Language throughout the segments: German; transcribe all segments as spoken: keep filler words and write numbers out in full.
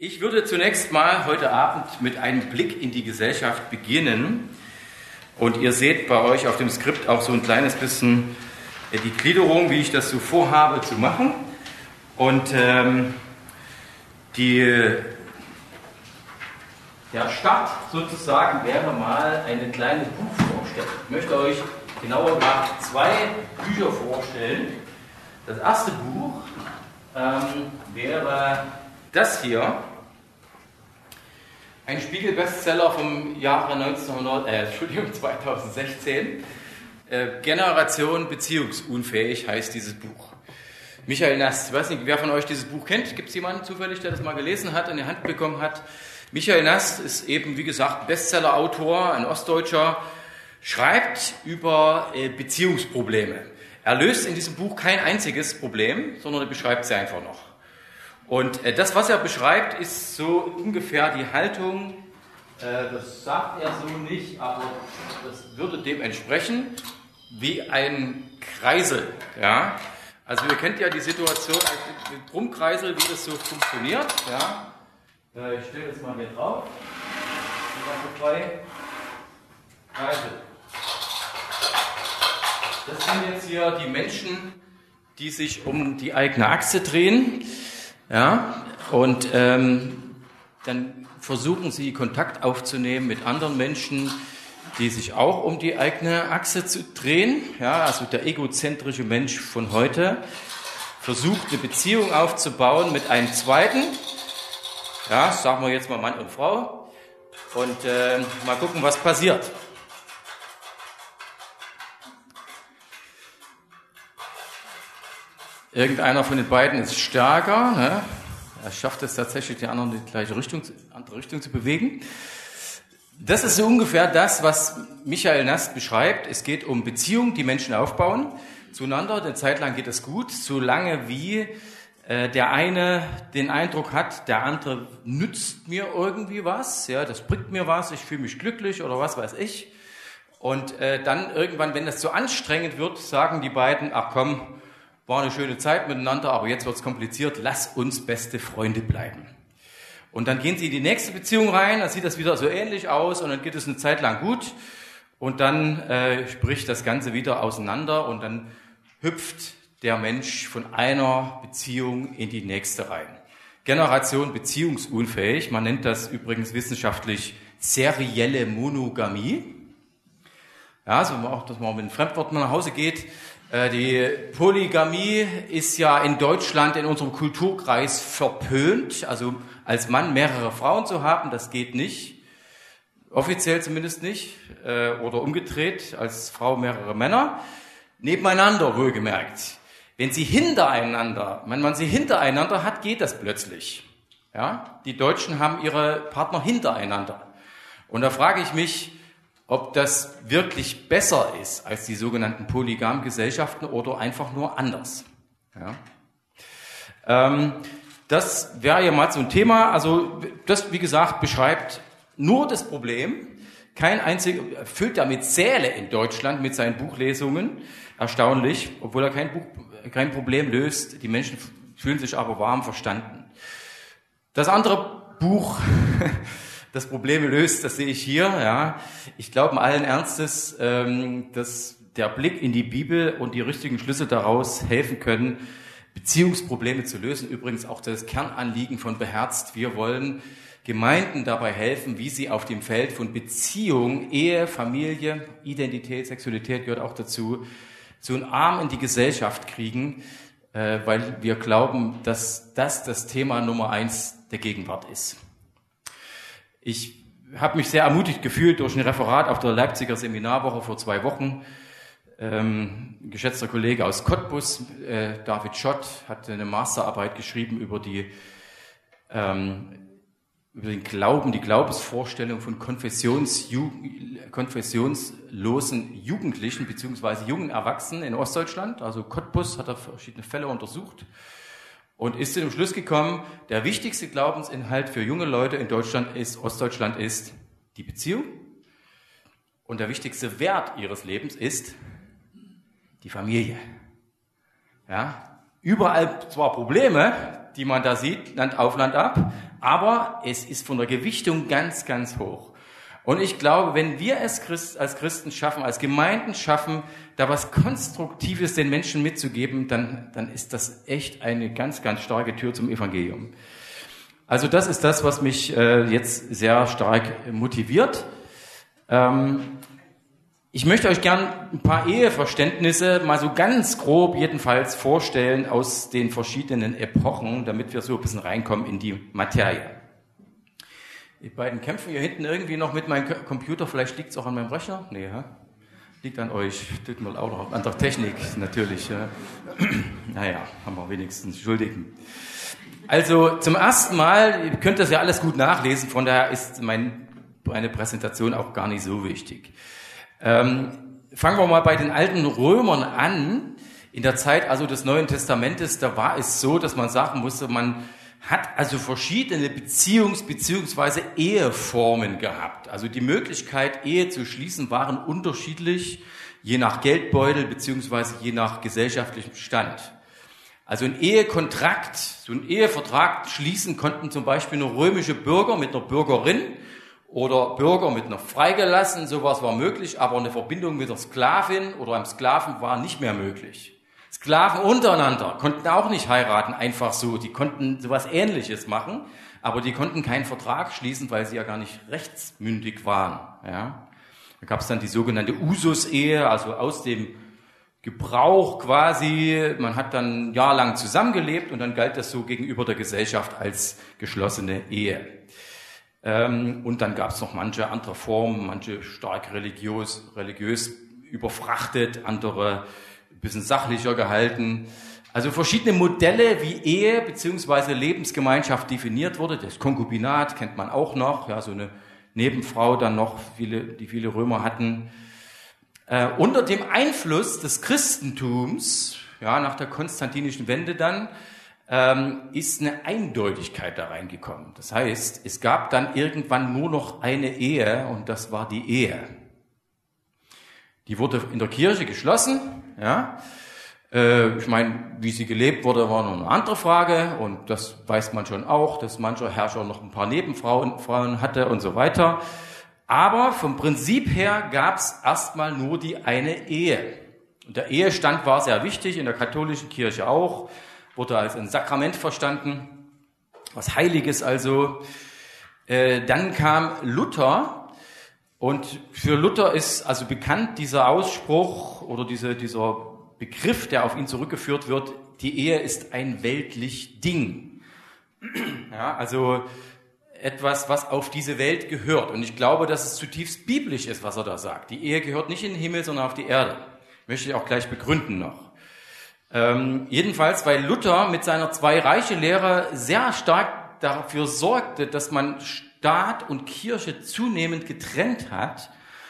Ich würde zunächst mal heute Abend mit einem Blick in die Gesellschaft beginnen. Und ihr seht bei euch auf dem Skript auch so ein kleines bisschen die Gliederung, wie ich das so vorhabe zu machen. Und ähm, die, der Start sozusagen wäre mal eine kleine Buchvorstellung. Ich möchte euch genauer gesagt zwei Bücher vorstellen. Das erste Buch ähm, wäre das hier. Ein Spiegel-Bestseller vom Jahre neunzehnhundert, äh, Entschuldigung, zweitausendsechzehn. Äh, Generation beziehungsunfähig heißt dieses Buch. Michael Nast, ich weiß nicht, wer von euch dieses Buch kennt. Gibt es jemanden zufällig, der das mal gelesen hat, in die Hand bekommen hat? Michael Nast ist eben, wie gesagt, Bestseller-Autor, ein Ostdeutscher, schreibt über äh, Beziehungsprobleme. Er löst in diesem Buch kein einziges Problem, sondern er beschreibt sie einfach noch. Und äh, das, was er beschreibt, ist so ungefähr die Haltung, äh, das sagt er so nicht, aber das würde dem entsprechen, wie ein Kreisel. Ja? Also ihr kennt ja die Situation, ein Brummkreisel, wie das so funktioniert. Ja? Äh, ich stelle das mal hier drauf. Zwei Kreisel. Das sind jetzt hier die Menschen, die sich um die eigene Achse drehen. Ja, und ähm, dann versuchen sie Kontakt aufzunehmen mit anderen Menschen, die sich auch um die eigene Achse zu drehen. Ja, also der egozentrische Mensch von heute versucht eine Beziehung aufzubauen mit einem zweiten. Ja, sagen wir jetzt mal Mann und Frau. Und äh, mal gucken, was passiert. Irgendeiner von den beiden ist stärker, ne? Er schafft es tatsächlich, die anderen in die gleiche Richtung, andere Richtung zu bewegen. Das ist so ungefähr das, was Michael Nast beschreibt. Es geht um Beziehungen, die Menschen aufbauen zueinander. Eine Zeit lang geht es gut, solange wie äh, der eine den Eindruck hat, der andere nützt mir irgendwie was, ja, das bringt mir was, ich fühle mich glücklich oder was weiß ich. Und äh, dann irgendwann, wenn das zu anstrengend wird, sagen die beiden, ach komm, war eine schöne Zeit miteinander, aber jetzt wird es kompliziert, lass uns beste Freunde bleiben. Und dann gehen sie in die nächste Beziehung rein, dann sieht das wieder so ähnlich aus und dann geht es eine Zeit lang gut und dann äh, bricht das Ganze wieder auseinander und dann hüpft der Mensch von einer Beziehung in die nächste rein. Generation beziehungsunfähig, man nennt das übrigens wissenschaftlich serielle Monogamie. Ja, so auch, dass man mit einem Fremdwort nach Hause geht. Die Polygamie ist ja in Deutschland in unserem Kulturkreis verpönt. Also als Mann mehrere Frauen zu haben, das geht nicht. Offiziell zumindest nicht. Oder umgedreht, als Frau mehrere Männer. Nebeneinander wohlgemerkt. Wenn sie hintereinander, wenn man sie hintereinander hat, geht das plötzlich. Ja? Die Deutschen haben ihre Partner hintereinander. Und da frage ich mich, ob das wirklich besser ist als die sogenannten Polygamgesellschaften oder einfach nur anders. Ja. Ähm, das wäre ja mal so ein Thema. Also das, wie gesagt, beschreibt nur das Problem. Kein einziger füllt damit Säle in Deutschland mit seinen Buchlesungen. Erstaunlich, obwohl er kein, Buch, kein Problem löst. Die Menschen fühlen sich aber warm verstanden. Das andere Buch... das Probleme löst, das sehe ich hier. Ja. Ich glaube allen Ernstes, ähm, dass der Blick in die Bibel und die richtigen Schlüsse daraus helfen können, Beziehungsprobleme zu lösen. Übrigens auch das Kernanliegen von Beherzt. Wir wollen Gemeinden dabei helfen, wie sie auf dem Feld von Beziehung, Ehe, Familie, Identität, Sexualität gehört auch dazu, so einen Arm in die Gesellschaft kriegen, äh, weil wir glauben, dass das das Thema Nummer eins der Gegenwart ist. Ich habe mich sehr ermutigt gefühlt durch ein Referat auf der Leipziger Seminarwoche vor zwei Wochen. Ähm, ein geschätzter Kollege aus Cottbus, äh, David Schott, hat eine Masterarbeit geschrieben über die ähm, über den Glauben, die Glaubensvorstellung von Konfessionsju- konfessionslosen Jugendlichen bzw. jungen Erwachsenen in Ostdeutschland. Also Cottbus hat er verschiedene Fälle untersucht. Und ist zu dem Schluss gekommen, der wichtigste Glaubensinhalt für junge Leute in Deutschland ist, Ostdeutschland ist die Beziehung. Und der wichtigste Wert ihres Lebens ist die Familie. Ja, überall zwar Probleme, die man da sieht, Land auf, Land ab, Aber es ist von der Gewichtung ganz, ganz hoch. Und ich glaube, wenn wir als, Christ, als Christen schaffen, als Gemeinden schaffen, da was Konstruktives den Menschen mitzugeben, dann, dann ist das echt eine ganz, ganz starke Tür zum Evangelium. Also das ist das, was mich äh, jetzt sehr stark motiviert. Ähm, ich möchte euch gern ein paar Eheverständnisse mal so ganz grob jedenfalls vorstellen aus den verschiedenen Epochen, damit wir so ein bisschen reinkommen in die Materie. Die beiden kämpfen hier hinten irgendwie noch mit meinem Computer. Vielleicht liegt es auch an meinem Rechner. Nee, ja? Liegt an euch. Tut mir auch noch an der Technik natürlich. Ja. Naja, haben wir wenigstens Entschuldigen. Also zum ersten Mal, ihr könnt das ja alles gut nachlesen, von daher ist mein, meine Präsentation auch gar nicht so wichtig. Ähm, fangen wir mal bei den alten Römern an. In der Zeit also des Neuen Testamentes, da war es so, dass man sagen musste, man hat also verschiedene Beziehungs- bzw. Eheformen gehabt. Also die Möglichkeit, Ehe zu schließen, waren unterschiedlich, je nach Geldbeutel bzw. je nach gesellschaftlichem Stand. Also ein Ehekontrakt, so ein Ehevertrag schließen konnten zum Beispiel nur römische Bürger mit einer Bürgerin oder Bürger mit einer Freigelassenen, sowas war möglich, aber eine Verbindung mit einer Sklavin oder einem Sklaven war nicht mehr möglich. Sklaven untereinander konnten auch nicht heiraten, einfach so. Die konnten sowas Ähnliches machen, aber die konnten keinen Vertrag schließen, weil sie ja gar nicht rechtsmündig waren. Ja. Da gab es dann die sogenannte Usus-Ehe, also aus dem Gebrauch quasi. Man hat dann jahrelang zusammengelebt und dann galt das so gegenüber der Gesellschaft als geschlossene Ehe. Ähm, und dann gab es noch manche andere Formen, manche stark religiös, religiös überfrachtet, andere bisschen sachlicher gehalten. Also verschiedene Modelle, wie Ehe bzw. Lebensgemeinschaft definiert wurde. Das Konkubinat kennt man auch noch, ja, so eine Nebenfrau dann noch, viele, die viele Römer hatten. Äh, unter dem Einfluss des Christentums, ja, nach der konstantinischen Wende dann, ähm, ist eine Eindeutigkeit da reingekommen. Das heißt, es gab dann irgendwann nur noch eine Ehe und das war die Ehe. Die wurde in der Kirche geschlossen, ja. Äh, ich meine, wie sie gelebt wurde, war noch eine andere Frage und das weiß man schon auch, dass mancher Herrscher noch ein paar Nebenfrauen Frauen hatte und so weiter. Aber vom Prinzip her gab es erstmal nur die eine Ehe. Und der Ehestand war sehr wichtig, in der katholischen Kirche auch, wurde als ein Sakrament verstanden, was Heiliges also. Äh, dann kam Luther. Und für Luther ist also bekannt dieser Ausspruch oder diese, dieser Begriff, der auf ihn zurückgeführt wird, die Ehe ist ein weltlich Ding. Ja, also etwas, was auf diese Welt gehört. Und ich glaube, dass es zutiefst biblisch ist, was er da sagt. Die Ehe gehört nicht in den Himmel, sondern auf die Erde. Möchte ich auch gleich begründen noch. Ähm, jedenfalls, weil Luther mit seiner Zwei-Reiche-Lehre sehr stark dafür sorgte, dass man Staat und Kirche zunehmend getrennt hat,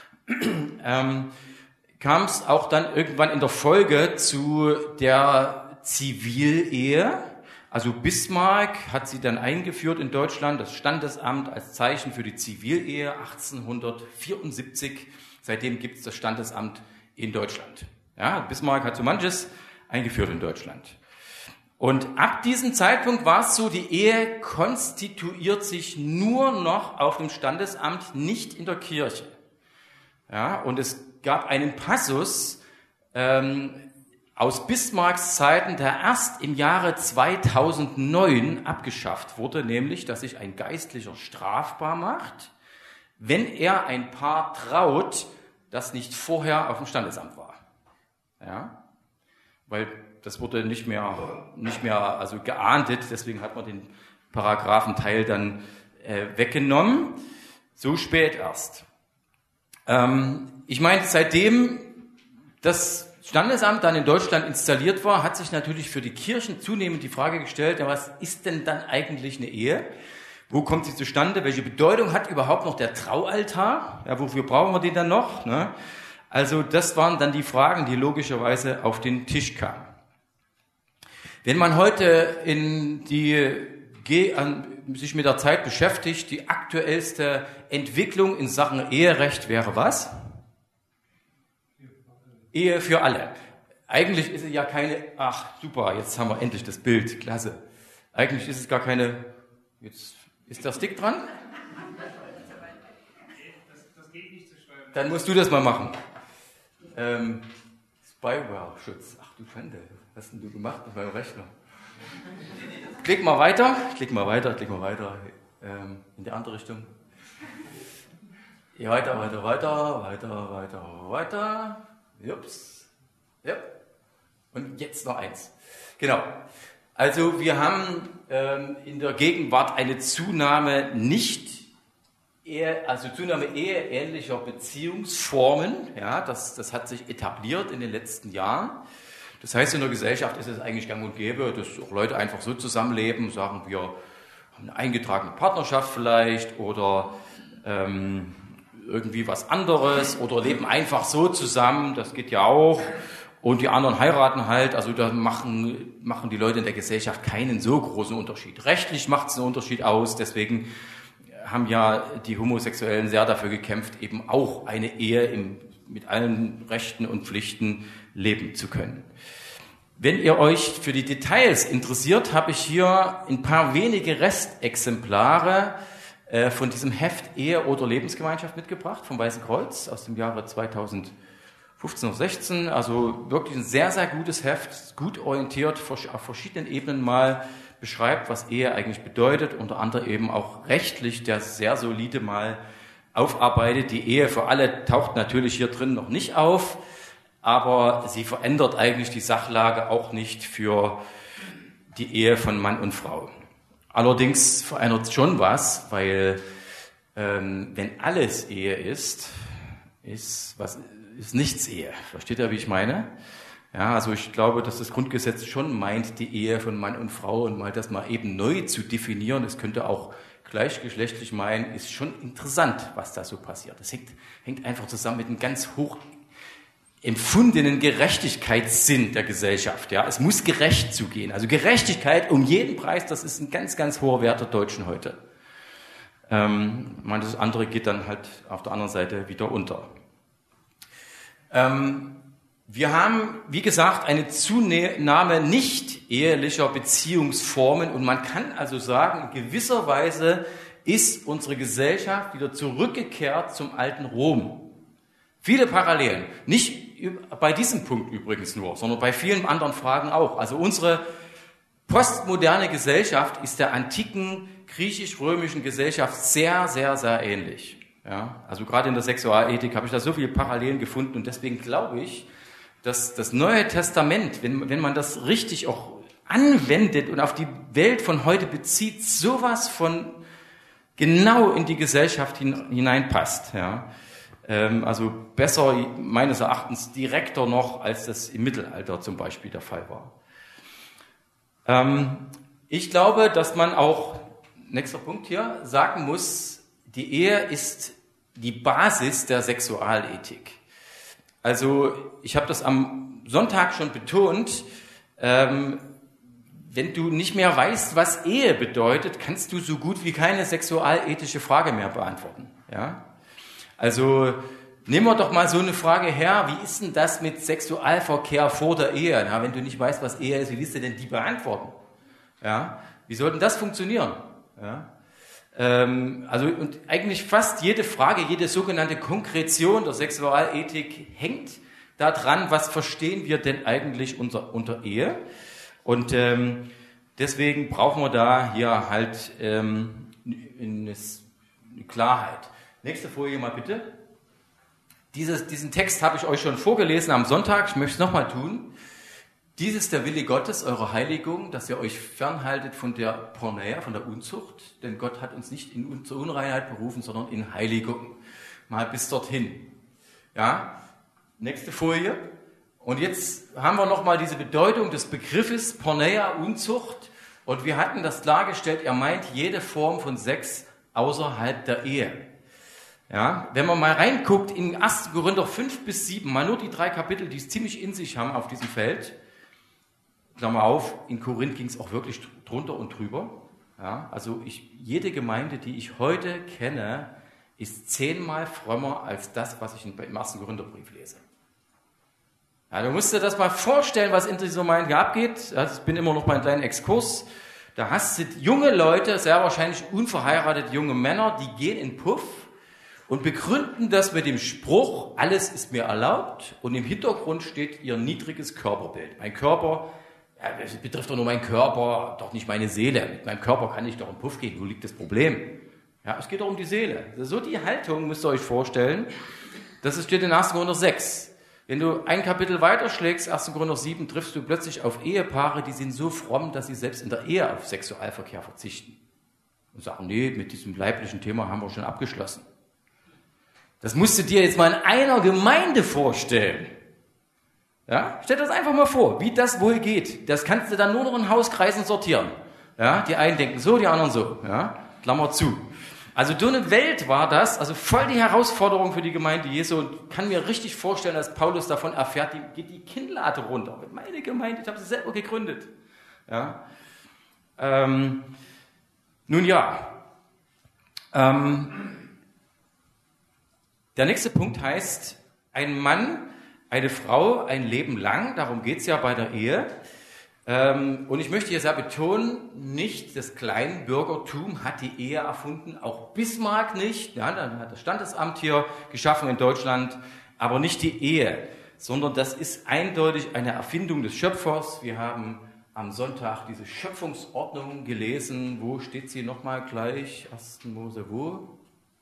ähm, kam es auch dann irgendwann in der Folge zu der Zivilehe. Also Bismarck hat sie dann eingeführt in Deutschland, das Standesamt als Zeichen für die Zivilehe achtzehnhundertvierundsiebzig. Seitdem gibt es das Standesamt in Deutschland. Ja, Bismarck hat so manches eingeführt in Deutschland. Und ab diesem Zeitpunkt war es so, die Ehe konstituiert sich nur noch auf dem Standesamt, nicht in der Kirche. Ja, und es gab einen Passus ähm, aus Bismarcks Zeiten, der erst im Jahre zweitausendneun abgeschafft wurde, nämlich, dass sich ein Geistlicher strafbar macht, wenn er ein Paar traut, das nicht vorher auf dem Standesamt war. Ja, weil das wurde nicht mehr, nicht mehr also geahndet, deswegen hat man den Paragraphenteil dann äh, weggenommen. So spät erst. Ähm, ich meine, seitdem das Standesamt dann in Deutschland installiert war, hat sich natürlich für die Kirchen zunehmend die Frage gestellt, ja, was ist denn dann eigentlich eine Ehe? Wo kommt sie zustande? Welche Bedeutung hat überhaupt noch der Traualtar? Ja, wofür brauchen wir den dann noch? Ne? Also das waren dann die Fragen, die logischerweise auf den Tisch kamen. Wenn man heute in die, sich mit der Zeit beschäftigt, die aktuellste Entwicklung in Sachen Eherecht wäre was? Ehe für alle. Eigentlich ist es ja keine, ach super, jetzt haben wir endlich das Bild, klasse. Eigentlich ist es gar keine, jetzt Ist der Stick dran? Dann musst du das mal machen. Ähm, Spyware-Schutz. Ach du Schande, was hast denn du gemacht mit meinem Rechner? Klick mal weiter, klick mal weiter, klick mal weiter. Ähm, in die andere Richtung. Ja, weiter, weiter, weiter, weiter, weiter, weiter. Jups. Ja. Und jetzt noch eins. Genau. Also wir haben ähm, in der Gegenwart eine Zunahme nicht Ehe, also Zunahme eheähnlicher Beziehungsformen. Ja, das, das hat sich etabliert in den letzten Jahren. Das heißt, in der Gesellschaft ist es eigentlich gang und gäbe, dass auch Leute einfach so zusammenleben, sagen wir, haben eine eingetragene Partnerschaft vielleicht oder ähm, irgendwie was anderes oder leben einfach so zusammen, das geht ja auch. Und die anderen heiraten halt, also da machen, machen die Leute in der Gesellschaft keinen so großen Unterschied. Rechtlich macht es einen Unterschied aus, deswegen haben ja die Homosexuellen sehr dafür gekämpft, eben auch eine Ehe im, mit allen Rechten und Pflichten leben zu können. Wenn ihr euch für die Details interessiert, habe ich hier ein paar wenige Restexemplare äh, von diesem Heft Ehe oder Lebensgemeinschaft mitgebracht, vom Weißen Kreuz aus dem Jahre zweitausendfünfzehn oder sechzehn. Also wirklich ein sehr, sehr gutes Heft, gut orientiert, auf verschiedenen Ebenen mal beschreibt, was Ehe eigentlich bedeutet, unter anderem eben auch rechtlich, der sehr solide mal aufarbeitet. Die Ehe für alle taucht natürlich hier drin noch nicht auf, aber sie verändert eigentlich die Sachlage auch nicht für die Ehe von Mann und Frau. Allerdings verändert es schon was, weil ähm, wenn alles Ehe ist, ist, was, ist nichts Ehe. Versteht ihr, wie ich meine? Ja, also ich glaube, dass das Grundgesetz schon meint, die Ehe von Mann und Frau und mal das mal eben neu zu definieren, es könnte auch gleichgeschlechtlich meinen, ist schon interessant, was da so passiert. Das hängt, hängt einfach zusammen mit einem ganz hoch empfundenen Gerechtigkeitssinn der Gesellschaft. Ja, es muss gerecht zugehen. Also Gerechtigkeit um jeden Preis, das ist ein ganz, ganz hoher Wert der Deutschen heute. Ähm, das andere geht dann halt auf der anderen Seite wieder unter. Ähm, Wir haben, wie gesagt, eine Zunahme nicht ehelicher Beziehungsformen und man kann also sagen, in gewisser Weise ist unsere Gesellschaft wieder zurückgekehrt zum alten Rom. Viele Parallelen, nicht bei diesem Punkt übrigens nur, sondern bei vielen anderen Fragen auch. Also unsere postmoderne Gesellschaft ist der antiken griechisch-römischen Gesellschaft sehr, sehr, sehr ähnlich. Ja, also gerade in der Sexualethik habe ich da so viele Parallelen gefunden und deswegen glaube ich, dass das Neue Testament, wenn, wenn man das richtig auch anwendet und auf die Welt von heute bezieht, sowas von genau in die Gesellschaft hineinpasst. Ja. Ähm, also besser, meines Erachtens, direkter noch, als das im Mittelalter zum Beispiel der Fall war. Ähm, ich glaube, dass man auch, nächster Punkt hier, sagen muss, die Ehe ist die Basis der Sexualethik. Also ich habe das am Sonntag schon betont, ähm, wenn du nicht mehr weißt, was Ehe bedeutet, kannst du so gut wie keine sexualethische Frage mehr beantworten. Ja? Also nehmen wir doch mal so eine Frage her, wie ist denn das mit Sexualverkehr vor der Ehe? Ja, wenn du nicht weißt, was Ehe ist, wie willst du denn die beantworten? Ja? Wie soll denn das funktionieren? Ja? Ähm, also und eigentlich fast jede Frage, jede sogenannte Konkretion der Sexualethik hängt daran, was verstehen wir denn eigentlich unter, unter Ehe? Und ähm, deswegen brauchen wir da hier halt ähm, eine, eine Klarheit. Nächste Folie mal bitte. Dieses, diesen Text habe ich euch schon vorgelesen am Sonntag, ich möchte es nochmal tun. Dies ist der Wille Gottes, eure Heiligung, dass ihr euch fernhaltet von der Porneia, von der Unzucht, denn Gott hat uns nicht in, zur Unreinheit berufen, sondern in Heiligung. Mal bis dorthin. Ja, nächste Folie. Und jetzt haben wir nochmal diese Bedeutung des Begriffes Porneia, Unzucht. Und wir hatten das klargestellt, er meint jede Form von Sex außerhalb der Ehe. Ja, wenn man mal reinguckt in erster Korinther fünf bis sieben, mal nur die drei Kapitel, die es ziemlich in sich haben auf diesem Feld. Klammer auf, in Korinth ging es auch wirklich drunter und drüber. Ja, also ich, jede Gemeinde, die ich heute kenne, ist zehnmal frömmer als das, was ich im ersten Korintherbrief lese. Ja, du musst dir das mal vorstellen, was in dieser Gemeinde abgeht. Also ich bin immer noch bei einem kleinen Exkurs. Da hast du junge Leute, sehr wahrscheinlich unverheiratete junge Männer, die gehen in Puff und begründen das mit dem Spruch, alles ist mir erlaubt, und im Hintergrund steht ihr niedriges Körperbild. Mein Körper, ja, das betrifft doch nur meinen Körper, doch nicht meine Seele. Mit meinem Körper kann ich doch in Puff gehen, wo liegt das Problem? Ja, es geht doch um die Seele. So die Haltung müsst ihr euch vorstellen. Das steht in erster Korinther sechs. Wenn du ein Kapitel weiterschlägst, erster Korinther sieben, triffst du plötzlich auf Ehepaare, die sind so fromm, dass sie selbst in der Ehe auf Sexualverkehr verzichten. Und sagen, nee, mit diesem leiblichen Thema haben wir schon abgeschlossen. Das musst du dir jetzt mal in einer Gemeinde vorstellen. Ja? Stell dir das einfach mal vor, wie das wohl geht. Das kannst du dann nur noch in Hauskreisen sortieren. Ja? Die einen denken so, die anderen so. Ja? Klammer zu. Also so eine Welt war das, also voll die Herausforderung für die Gemeinde Jesu. Und kann mir richtig vorstellen, dass Paulus davon erfährt, die geht die Kinnlade runter. Meine Gemeinde, ich habe sie selber gegründet. Ja? Ähm, nun ja, ähm, der nächste Punkt heißt, ein Mann, eine Frau, ein Leben lang, darum geht es ja bei der Ehe. Ähm, und ich möchte hier sehr betonen, nicht das Kleinbürgertum hat die Ehe erfunden, auch Bismarck nicht, ja, dann hat das Standesamt hier geschaffen in Deutschland, aber nicht die Ehe, sondern das ist eindeutig eine Erfindung des Schöpfers. Wir haben am Sonntag diese Schöpfungsordnung gelesen. Wo steht sie nochmal gleich? erster Mose wo?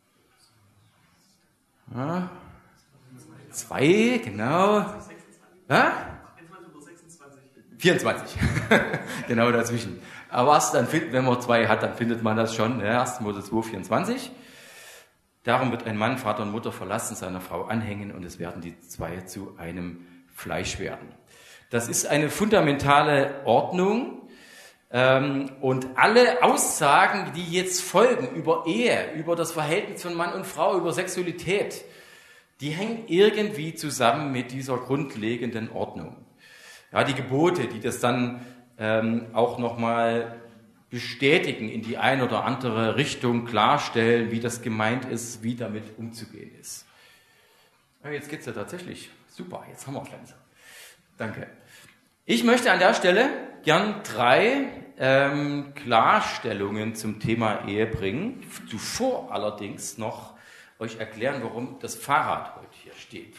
Ja. Zwei, genau. Ja? vierundzwanzig. Genau dazwischen. Aber was dann findet, wenn man zwei hat, dann findet man das schon. Ja, erster Mose zwei, vierundzwanzig. Darum wird ein Mann Vater und Mutter verlassen, seiner Frau anhängen, und es werden die zwei zu einem Fleisch werden. Das ist eine fundamentale Ordnung. Ähm, und alle Aussagen, die jetzt folgen über Ehe, über das Verhältnis von Mann und Frau, über Sexualität, die hängen irgendwie zusammen mit dieser grundlegenden Ordnung. Ja, die Gebote, die das dann ähm, auch nochmal bestätigen, in die eine oder andere Richtung klarstellen, wie das gemeint ist, wie damit umzugehen ist. Ja, jetzt geht's ja tatsächlich. Super, jetzt haben wir es langsam. Danke. Ich möchte an der Stelle gern drei ähm, Klarstellungen zum Thema Ehe bringen. Zuvor allerdings noch euch erklären, warum das Fahrrad heute hier steht.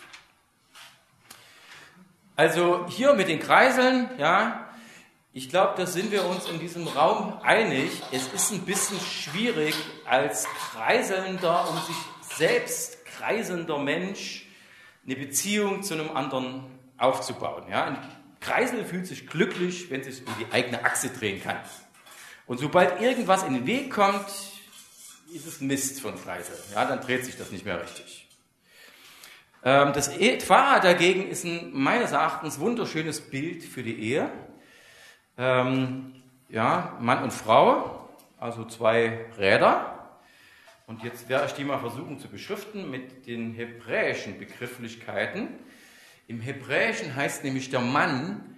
Also hier mit den Kreiseln, ja, ich glaube, da sind wir uns in diesem Raum einig. Es ist ein bisschen schwierig, als kreiselnder, um sich selbst kreiselnder Mensch eine Beziehung zu einem anderen aufzubauen. Ja? Ein Kreisel fühlt sich glücklich, wenn es sich um die eigene Achse drehen kann. Und sobald irgendwas in den Weg kommt, ist es Mist von Kreisel. Ja, dann dreht sich das nicht mehr richtig. Ähm, das Fahrrad dagegen ist ein meines Erachtens wunderschönes Bild für die Ehe. Ähm, ja, Mann und Frau, also zwei Räder. Und jetzt werde ich die mal versuchen zu beschriften mit den hebräischen Begrifflichkeiten. Im Hebräischen heißt nämlich der Mann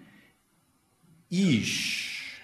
Ish.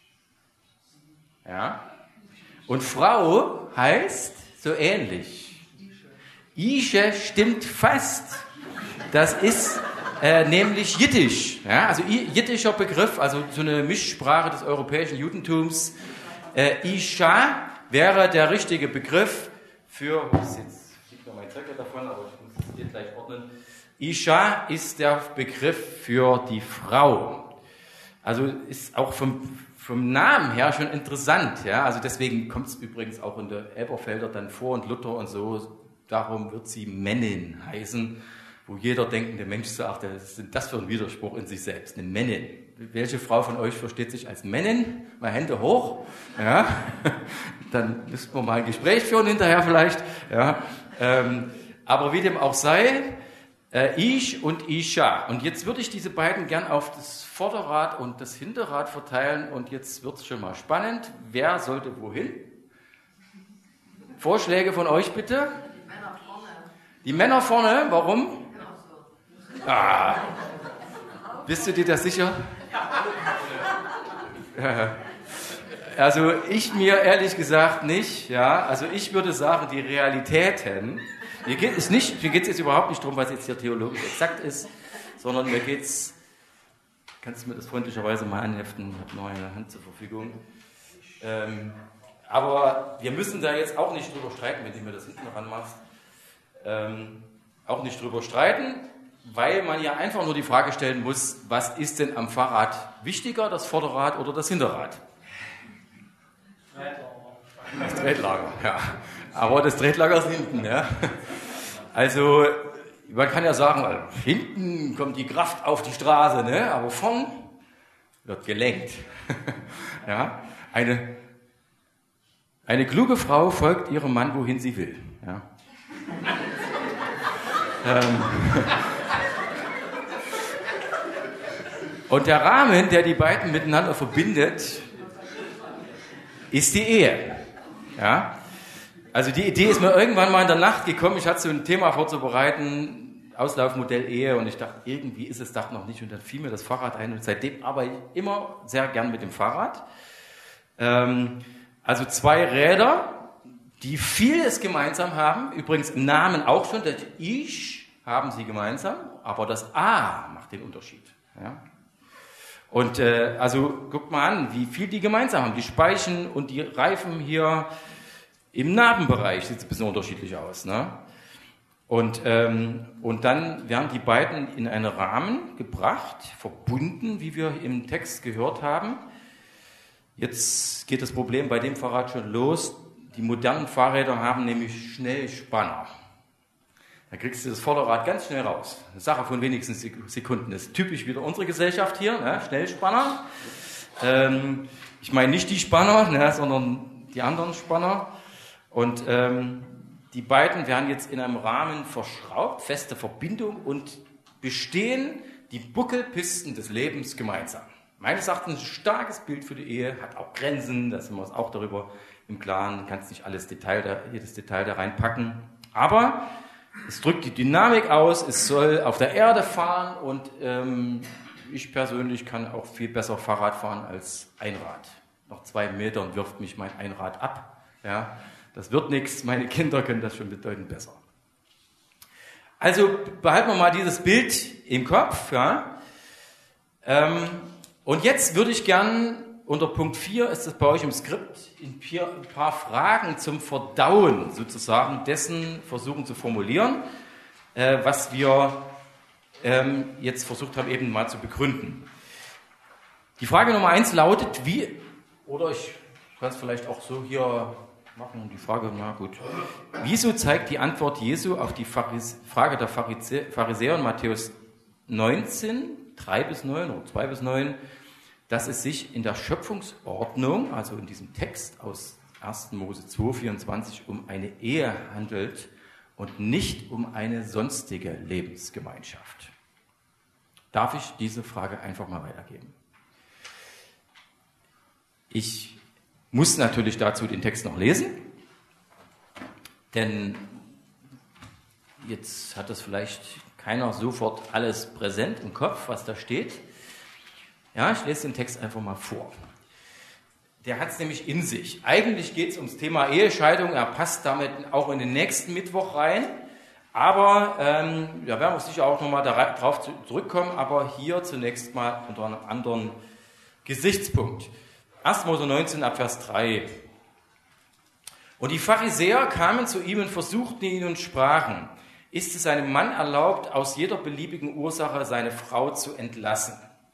Ja. Und Frau heißt so ähnlich. Ische stimmt fast. Das ist äh, nämlich Jiddisch. Ja, also jiddischer Begriff, also so eine Mischsprache des europäischen Judentums. Äh, Isha wäre der richtige Begriff für, jetzt fliegt noch mein Zettel davon, aber ich muss es hier gleich ordnen. Isha ist der Begriff für die Frau. Also ist auch vom, vom Namen her schon interessant. Ja? Also deswegen kommt es übrigens auch in der Elberfelder dann vor und Luther und so. Darum wird sie Männin heißen, wo jeder denkende Mensch sagt, was ist das für ein Widerspruch in sich selbst, eine Männin. Welche Frau von euch versteht sich als Männin? Mal Hände hoch. Ja? Dann müssten wir mal ein Gespräch führen hinterher vielleicht. Ja? Ähm, aber wie dem auch sei, äh, Ish und Isha. Und jetzt würde ich diese beiden gern auf das Vorderrad und das Hinterrad verteilen. Und jetzt wird es schon mal spannend. Wer sollte wohin? Vorschläge von euch bitte? Die Männer vorne. Die Männer vorne, warum? Genau so. Ah. Bist du dir da sicher? Ja. Also ich mir ehrlich gesagt nicht. Ja, also ich würde sagen, die Realitäten. Mir geht es nicht, mir geht es jetzt überhaupt nicht darum, was jetzt hier theologisch exakt ist, sondern mir geht es. Kannst du mir das freundlicherweise mal anheften? Ich habe noch eine Hand zur Verfügung. Ähm, aber wir müssen da jetzt auch nicht drüber streiten, wenn du mir das hinten ranmachst. Ähm, auch nicht drüber streiten, weil man ja einfach nur die Frage stellen muss, was ist denn am Fahrrad wichtiger, das Vorderrad oder das Hinterrad? Das Tretlager, ja. Aber das Tretlager ist hinten, ja. Also, man kann ja sagen, hinten kommt die Kraft auf die Straße, ne? Aber vorn wird gelenkt. Ja. Eine, eine kluge Frau folgt ihrem Mann, wohin sie will. Ja. ähm. Und der Rahmen, der die beiden miteinander verbindet, ist die Ehe. Ja? Also die Idee ist mir irgendwann mal in der Nacht gekommen, ich hatte so ein Thema vorzubereiten, Auslaufmodell Ehe, und ich dachte, irgendwie ist es das noch nicht, und dann fiel mir das Fahrrad ein, und seitdem arbeite ich immer sehr gern mit dem Fahrrad. Ähm, also zwei Räder, die vieles gemeinsam haben, übrigens im Namen auch schon, das Ich haben sie gemeinsam, aber das A macht den Unterschied. Ja? Und äh, also guckt mal an, wie viel die gemeinsam haben. Die Speichen und die Reifen hier im Nabenbereich sieht es ein bisschen unterschiedlich aus. Ne? Und, ähm, und dann werden die beiden in einen Rahmen gebracht, verbunden, wie wir im Text gehört haben. Jetzt geht das Problem bei dem Fahrrad schon los. Die modernen Fahrräder haben nämlich Schnellspanner. Da kriegst du das Vorderrad ganz schnell raus. Eine Sache von wenigsten Sekunden. Das ist typisch wieder unsere Gesellschaft hier, ne? Schnellspanner. Ähm, ich meine nicht die Spanner, ne, sondern die anderen Spanner. Und ähm, die beiden werden jetzt in einem Rahmen verschraubt, feste Verbindung, und bestehen die Buckelpisten des Lebens gemeinsam. Meines Erachtens ein starkes Bild für die Ehe, hat auch Grenzen, da sind wir uns auch darüber im Klaren, kannst nicht alles Detail da, jedes Detail da reinpacken. Aber es drückt die Dynamik aus, es soll auf der Erde fahren, und ähm, ich persönlich kann auch viel besser Fahrrad fahren als Einrad. Nach zwei Metern wirft mich mein Einrad ab. Ja, das wird nichts, meine Kinder können das schon bedeutend besser. Also behalten wir mal dieses Bild im Kopf. Ja. Ähm, und jetzt würde ich gern, unter Punkt vier ist es bei euch im Skript, ein paar Fragen zum Verdauen sozusagen dessen versuchen zu formulieren, äh, was wir ähm, jetzt versucht haben eben mal zu begründen. Die Frage Nummer eins lautet, wie, oder ich kann es vielleicht auch so hier machen, die Frage, na gut, wieso zeigt die Antwort Jesu auf die Pharise- Frage der Pharise- Pharisäer in Matthäus neunzehn, drei bis neun oder zwei bis neun, dass es sich in der Schöpfungsordnung, also in diesem Text aus erster Mose zwei, vierundzwanzig, um eine Ehe handelt und nicht um eine sonstige Lebensgemeinschaft. Darf ich diese Frage einfach mal weitergeben? Ich muss natürlich dazu den Text noch lesen, denn jetzt hat das vielleicht keiner sofort alles präsent im Kopf, was da steht. Ja, ich lese den Text einfach mal vor. Der hat es nämlich in sich. Eigentlich geht es ums Thema Ehescheidung. Er passt damit auch in den nächsten Mittwoch rein. Aber ähm, da werden wir sicher auch nochmal darauf zurückkommen. Aber hier zunächst mal unter einem anderen Gesichtspunkt. erster Mose neunzehn, ab Vers drei. Und die Pharisäer kamen zu ihm und versuchten ihn und sprachen: Ist es einem Mann erlaubt, aus jeder beliebigen Ursache seine Frau zu entlassen?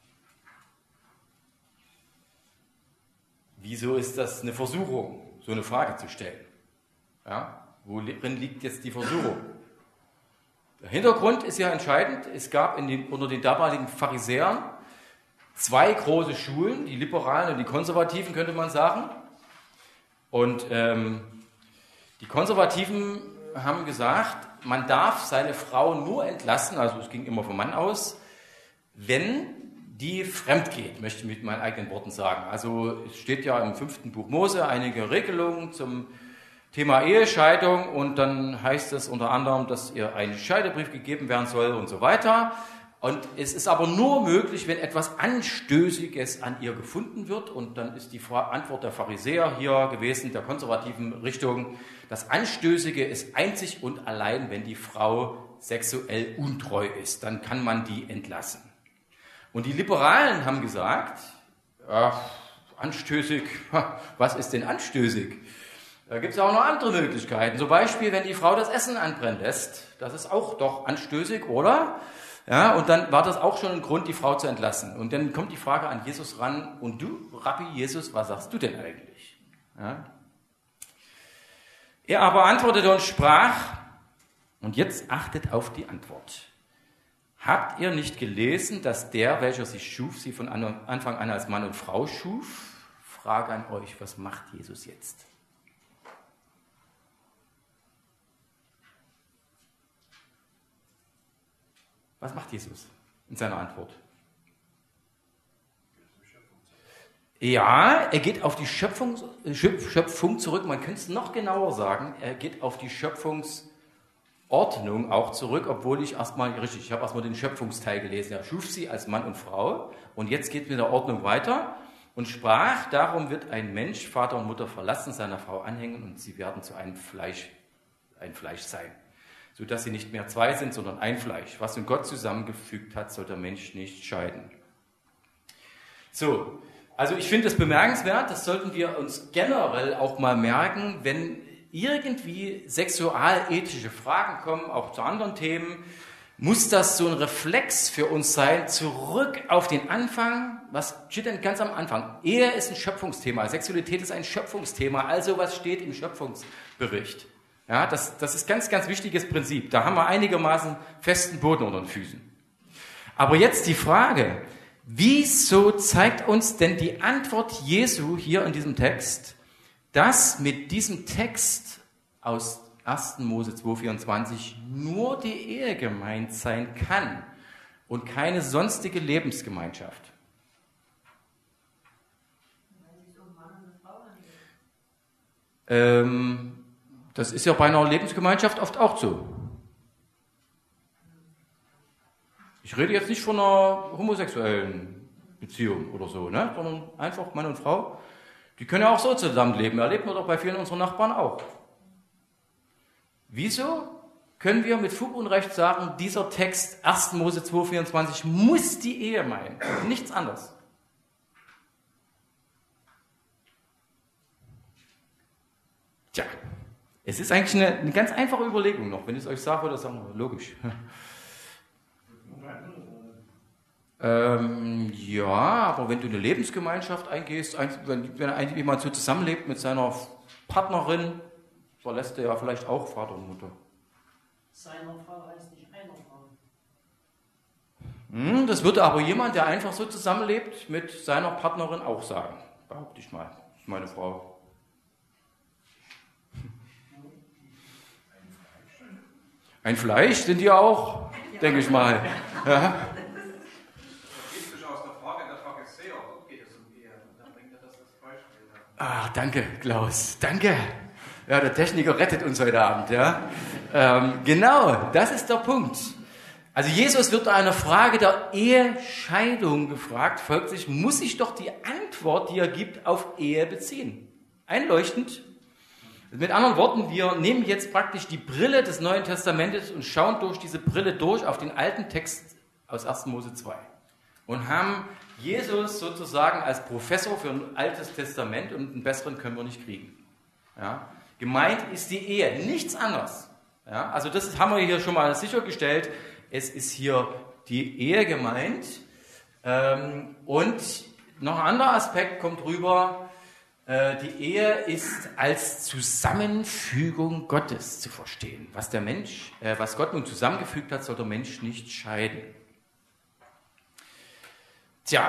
Wieso ist das eine Versuchung, so eine Frage zu stellen? Ja, worin liegt jetzt die Versuchung? Der Hintergrund ist ja entscheidend. Es gab in den, unter den damaligen Pharisäern zwei große Schulen, die Liberalen und die Konservativen, könnte man sagen. Und ähm, die Konservativen haben gesagt, man darf seine Frau nur entlassen, also es ging immer vom Mann aus, wenn die fremd geht, möchte ich mit meinen eigenen Worten sagen. Also es steht ja im fünften Buch Mose einige Regelungen zum Thema Ehescheidung, und dann heißt es unter anderem, dass ihr ein Scheidebrief gegeben werden soll und so weiter. Und es ist aber nur möglich, wenn etwas Anstößiges an ihr gefunden wird. Und dann ist die Antwort der Pharisäer hier gewesen, der konservativen Richtung: Das Anstößige ist einzig und allein, wenn die Frau sexuell untreu ist. Dann kann man die entlassen. Und die Liberalen haben gesagt, ja, anstößig. Was ist denn anstößig? Da gibt es auch noch andere Möglichkeiten. Zum Beispiel, wenn die Frau das Essen anbrennen lässt. Das ist auch doch anstößig, oder? Ja, und dann war das auch schon ein Grund, die Frau zu entlassen. Und dann kommt die Frage an Jesus ran. Und du, Rabbi Jesus, was sagst du denn eigentlich? Ja? Er aber antwortete und sprach, und jetzt achtet auf die Antwort. Habt ihr nicht gelesen, dass der, welcher sie schuf, sie von Anfang an als Mann und Frau schuf? Frage an euch, was macht Jesus jetzt? Was macht Jesus in seiner Antwort? Ja, er geht auf die Schöpfung, Schöpfung zurück. Man könnte es noch genauer sagen. Er geht auf die Schöpfungsordnung auch zurück, obwohl ich erstmal, richtig, ich habe erstmal den Schöpfungsteil gelesen. Er schuf sie als Mann und Frau. Und jetzt geht mit der Ordnung weiter und sprach, darum wird ein Mensch Vater und Mutter verlassen, seiner Frau anhängen und sie werden zu einem Fleisch, ein Fleisch sein. Sodass sie nicht mehr zwei sind, sondern ein Fleisch. Was nun Gott zusammengefügt hat, soll der Mensch nicht scheiden. So, also ich finde das bemerkenswert, das sollten wir uns generell auch mal merken, wenn irgendwie sexualethische Fragen kommen, auch zu anderen Themen, muss das so ein Reflex für uns sein, zurück auf den Anfang. Was steht denn ganz am Anfang? Ehe ist ein Schöpfungsthema, Sexualität ist ein Schöpfungsthema, also was steht im Schöpfungsbericht? Ja, das, das ist ganz, ganz wichtiges Prinzip. Da haben wir einigermaßen festen Boden unter den Füßen. Aber jetzt die Frage, wieso zeigt uns denn die Antwort Jesu hier in diesem Text, dass mit diesem Text aus erster Mose zwei vierundzwanzig nur die Ehe gemeint sein kann und keine sonstige Lebensgemeinschaft? Ähm... Das ist ja bei einer Lebensgemeinschaft oft auch so. Ich rede jetzt nicht von einer homosexuellen Beziehung oder so, ne? Sondern einfach Mann und Frau. Die können ja auch so zusammenleben. Erlebt man doch bei vielen unserer Nachbarn auch. Wieso können wir mit Fug und Recht sagen, dieser Text erster Mose zwei vierundzwanzig muss die Ehe meinen, nichts anderes? Tja. Es ist eigentlich eine, eine ganz einfache Überlegung noch. Wenn ich es euch sage, würde ich sagen, logisch. ähm, ja, aber wenn du eine Lebensgemeinschaft eingehst, wenn, wenn jemand so zusammenlebt mit seiner Partnerin, verlässt er ja vielleicht auch Vater und Mutter. Seiner Frau heißt nicht einer Frau. Hm, das würde aber jemand, der einfach so zusammenlebt, mit seiner Partnerin auch sagen. Behaupte ich mal. Das ist meine Frau. Ein Fleisch sind die auch, ja. Denke ich mal. Ja. Ah, danke, Klaus, danke. Ja, der Techniker rettet uns heute Abend. Ja. Ähm, genau, das ist der Punkt. Also Jesus wird einer Frage der Ehescheidung gefragt, folglich muss sich doch die Antwort, die er gibt, auf Ehe beziehen. Einleuchtend. Mit anderen Worten, wir nehmen jetzt praktisch die Brille des Neuen Testamentes und schauen durch diese Brille durch auf den alten Text aus erster Mose zwei und haben Jesus sozusagen als Professor für ein altes Testament und einen besseren können wir nicht kriegen. Ja? Gemeint ist die Ehe, nichts anderes. Ja? Also das haben wir hier schon mal sichergestellt. Es ist hier die Ehe gemeint. Ähm, und noch ein anderer Aspekt kommt rüber. Die Ehe ist als Zusammenfügung Gottes zu verstehen. Was der Mensch, äh, was Gott nun zusammengefügt hat, soll der Mensch nicht scheiden. Tja,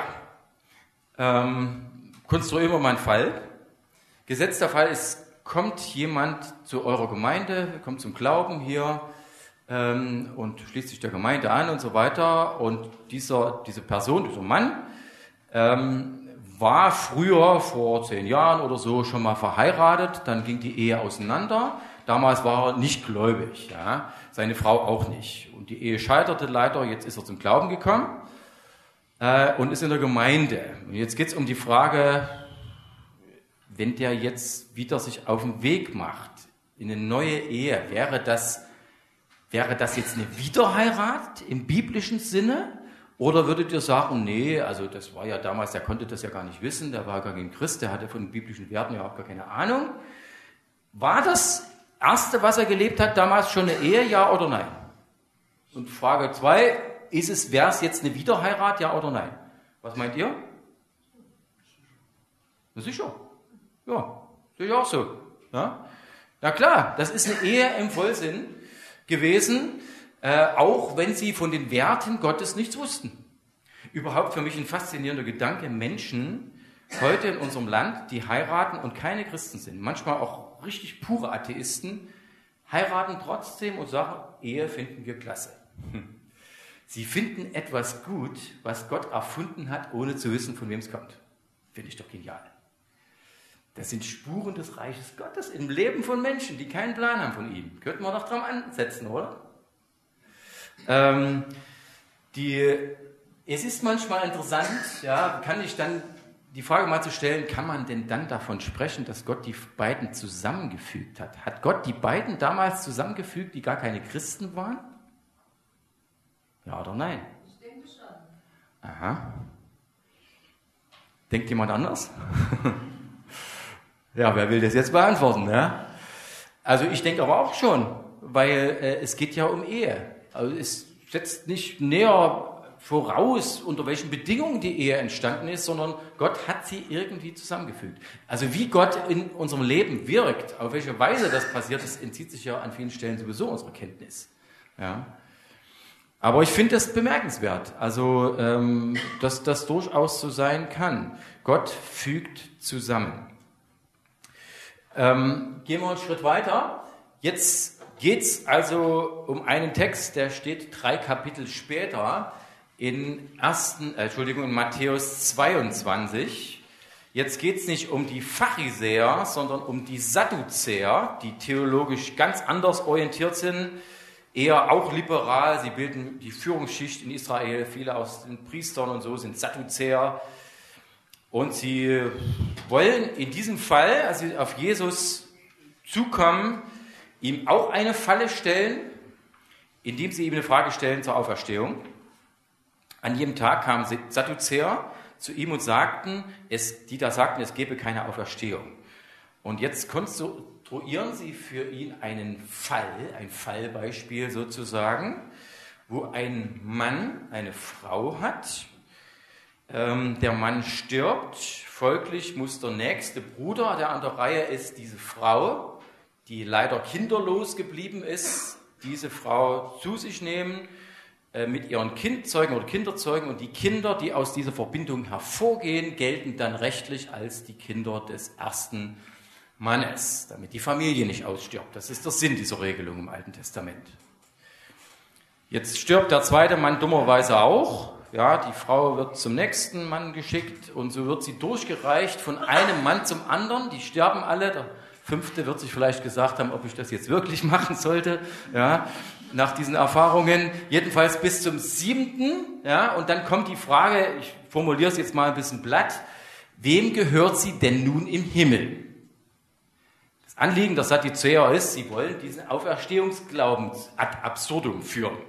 ähm, konstruieren wir mal einen Fall. Gesetzter Fall ist, kommt jemand zu eurer Gemeinde, kommt zum Glauben hier ähm, und schließt sich der Gemeinde an und so weiter. Und dieser, diese Person, dieser Mann, ähm, war früher, vor zehn Jahren oder so, schon mal verheiratet, dann ging die Ehe auseinander. Damals war er nicht gläubig, ja? Seine Frau auch nicht. Und die Ehe scheiterte leider, jetzt ist er zum Glauben gekommen äh, und ist in der Gemeinde. Und jetzt geht es um die Frage, wenn der jetzt wieder sich auf den Weg macht in eine neue Ehe, wäre das, wäre das jetzt eine Wiederheirat im biblischen Sinne? Oder würdet ihr sagen, nee, also das war ja damals, der konnte das ja gar nicht wissen, der war gar kein Christ, der hatte von den biblischen Werten ja auch gar keine Ahnung. War das Erste, was er gelebt hat, damals schon eine Ehe, ja oder nein? Und Frage zwei, ist es, wäre es jetzt eine Wiederheirat, ja oder nein? Was meint ihr? Na sicher. Ja, sehe ich auch so. Ja? Na klar, das ist eine Ehe im Vollsinn gewesen, äh, auch wenn sie von den Werten Gottes nichts wussten. Überhaupt für mich ein faszinierender Gedanke, Menschen heute in unserem Land, die heiraten und keine Christen sind, manchmal auch richtig pure Atheisten, heiraten trotzdem und sagen, Ehe finden wir klasse. Sie finden etwas gut, was Gott erfunden hat, ohne zu wissen, von wem es kommt. Finde ich doch genial. Das sind Spuren des Reiches Gottes im Leben von Menschen, die keinen Plan haben von ihm. Könnten wir doch dran ansetzen, oder? Ähm, die, es ist manchmal interessant, ja, kann ich dann die Frage mal zu stellen, kann man denn dann davon sprechen, dass Gott die beiden zusammengefügt hat? Hat Gott die beiden damals zusammengefügt, die gar keine Christen waren? Ja oder nein? Ich denke schon. Aha. Denkt jemand anders? Ja, wer will das jetzt beantworten? Ja? Also ich denke aber auch schon, weil äh, es geht ja um Ehe. Also es setzt nicht näher voraus, unter welchen Bedingungen die Ehe entstanden ist, sondern Gott hat sie irgendwie zusammengefügt. Also wie Gott in unserem Leben wirkt, auf welche Weise das passiert, das entzieht sich ja an vielen Stellen sowieso unserer Kenntnis. Ja. Aber ich finde das bemerkenswert, also ähm, dass das durchaus so sein kann. Gott fügt zusammen. Ähm, gehen wir einen Schritt weiter. Jetzt geht es also um einen Text, der steht drei Kapitel später in ersten, äh, Entschuldigung, in Matthäus zweiundzwanzig. Jetzt geht es nicht um die Pharisäer, sondern um die Sadduzäer, die theologisch ganz anders orientiert sind, eher auch liberal. Sie bilden die Führungsschicht in Israel. Viele aus den Priestern und so sind Sadduzäer. Und sie wollen in diesem Fall, als sie auf Jesus zukommen, ihm auch eine Falle stellen, indem sie ihm eine Frage stellen zur Auferstehung. An jedem Tag kamen Sadduzäer zu ihm und sagten, es, die da sagten, es gebe keine Auferstehung. Und jetzt konstruieren sie für ihn einen Fall, ein Fallbeispiel sozusagen, wo ein Mann eine Frau hat. Ähm, der Mann stirbt, folglich muss der nächste Bruder, der an der Reihe ist, diese Frau, die leider kinderlos geblieben ist, diese Frau zu sich nehmen, äh, mit ihren Kindzeugen oder Kinderzeugen, und die Kinder, die aus dieser Verbindung hervorgehen, gelten dann rechtlich als die Kinder des ersten Mannes, damit die Familie nicht ausstirbt. Das ist der Sinn dieser Regelung im Alten Testament. Jetzt stirbt der zweite Mann dummerweise auch. Ja, die Frau wird zum nächsten Mann geschickt und so wird sie durchgereicht von einem Mann zum anderen. Die sterben alle. Der fünfte wird sich vielleicht gesagt haben, ob ich das jetzt wirklich machen sollte. Ja, nach diesen Erfahrungen. Jedenfalls bis zum siebten. Ja, und dann kommt die Frage, ich formuliere es jetzt mal ein bisschen platt, wem gehört sie denn nun im Himmel? Das Anliegen der Sadduzäer ist, sie wollen diesen Auferstehungsglauben ad absurdum führen.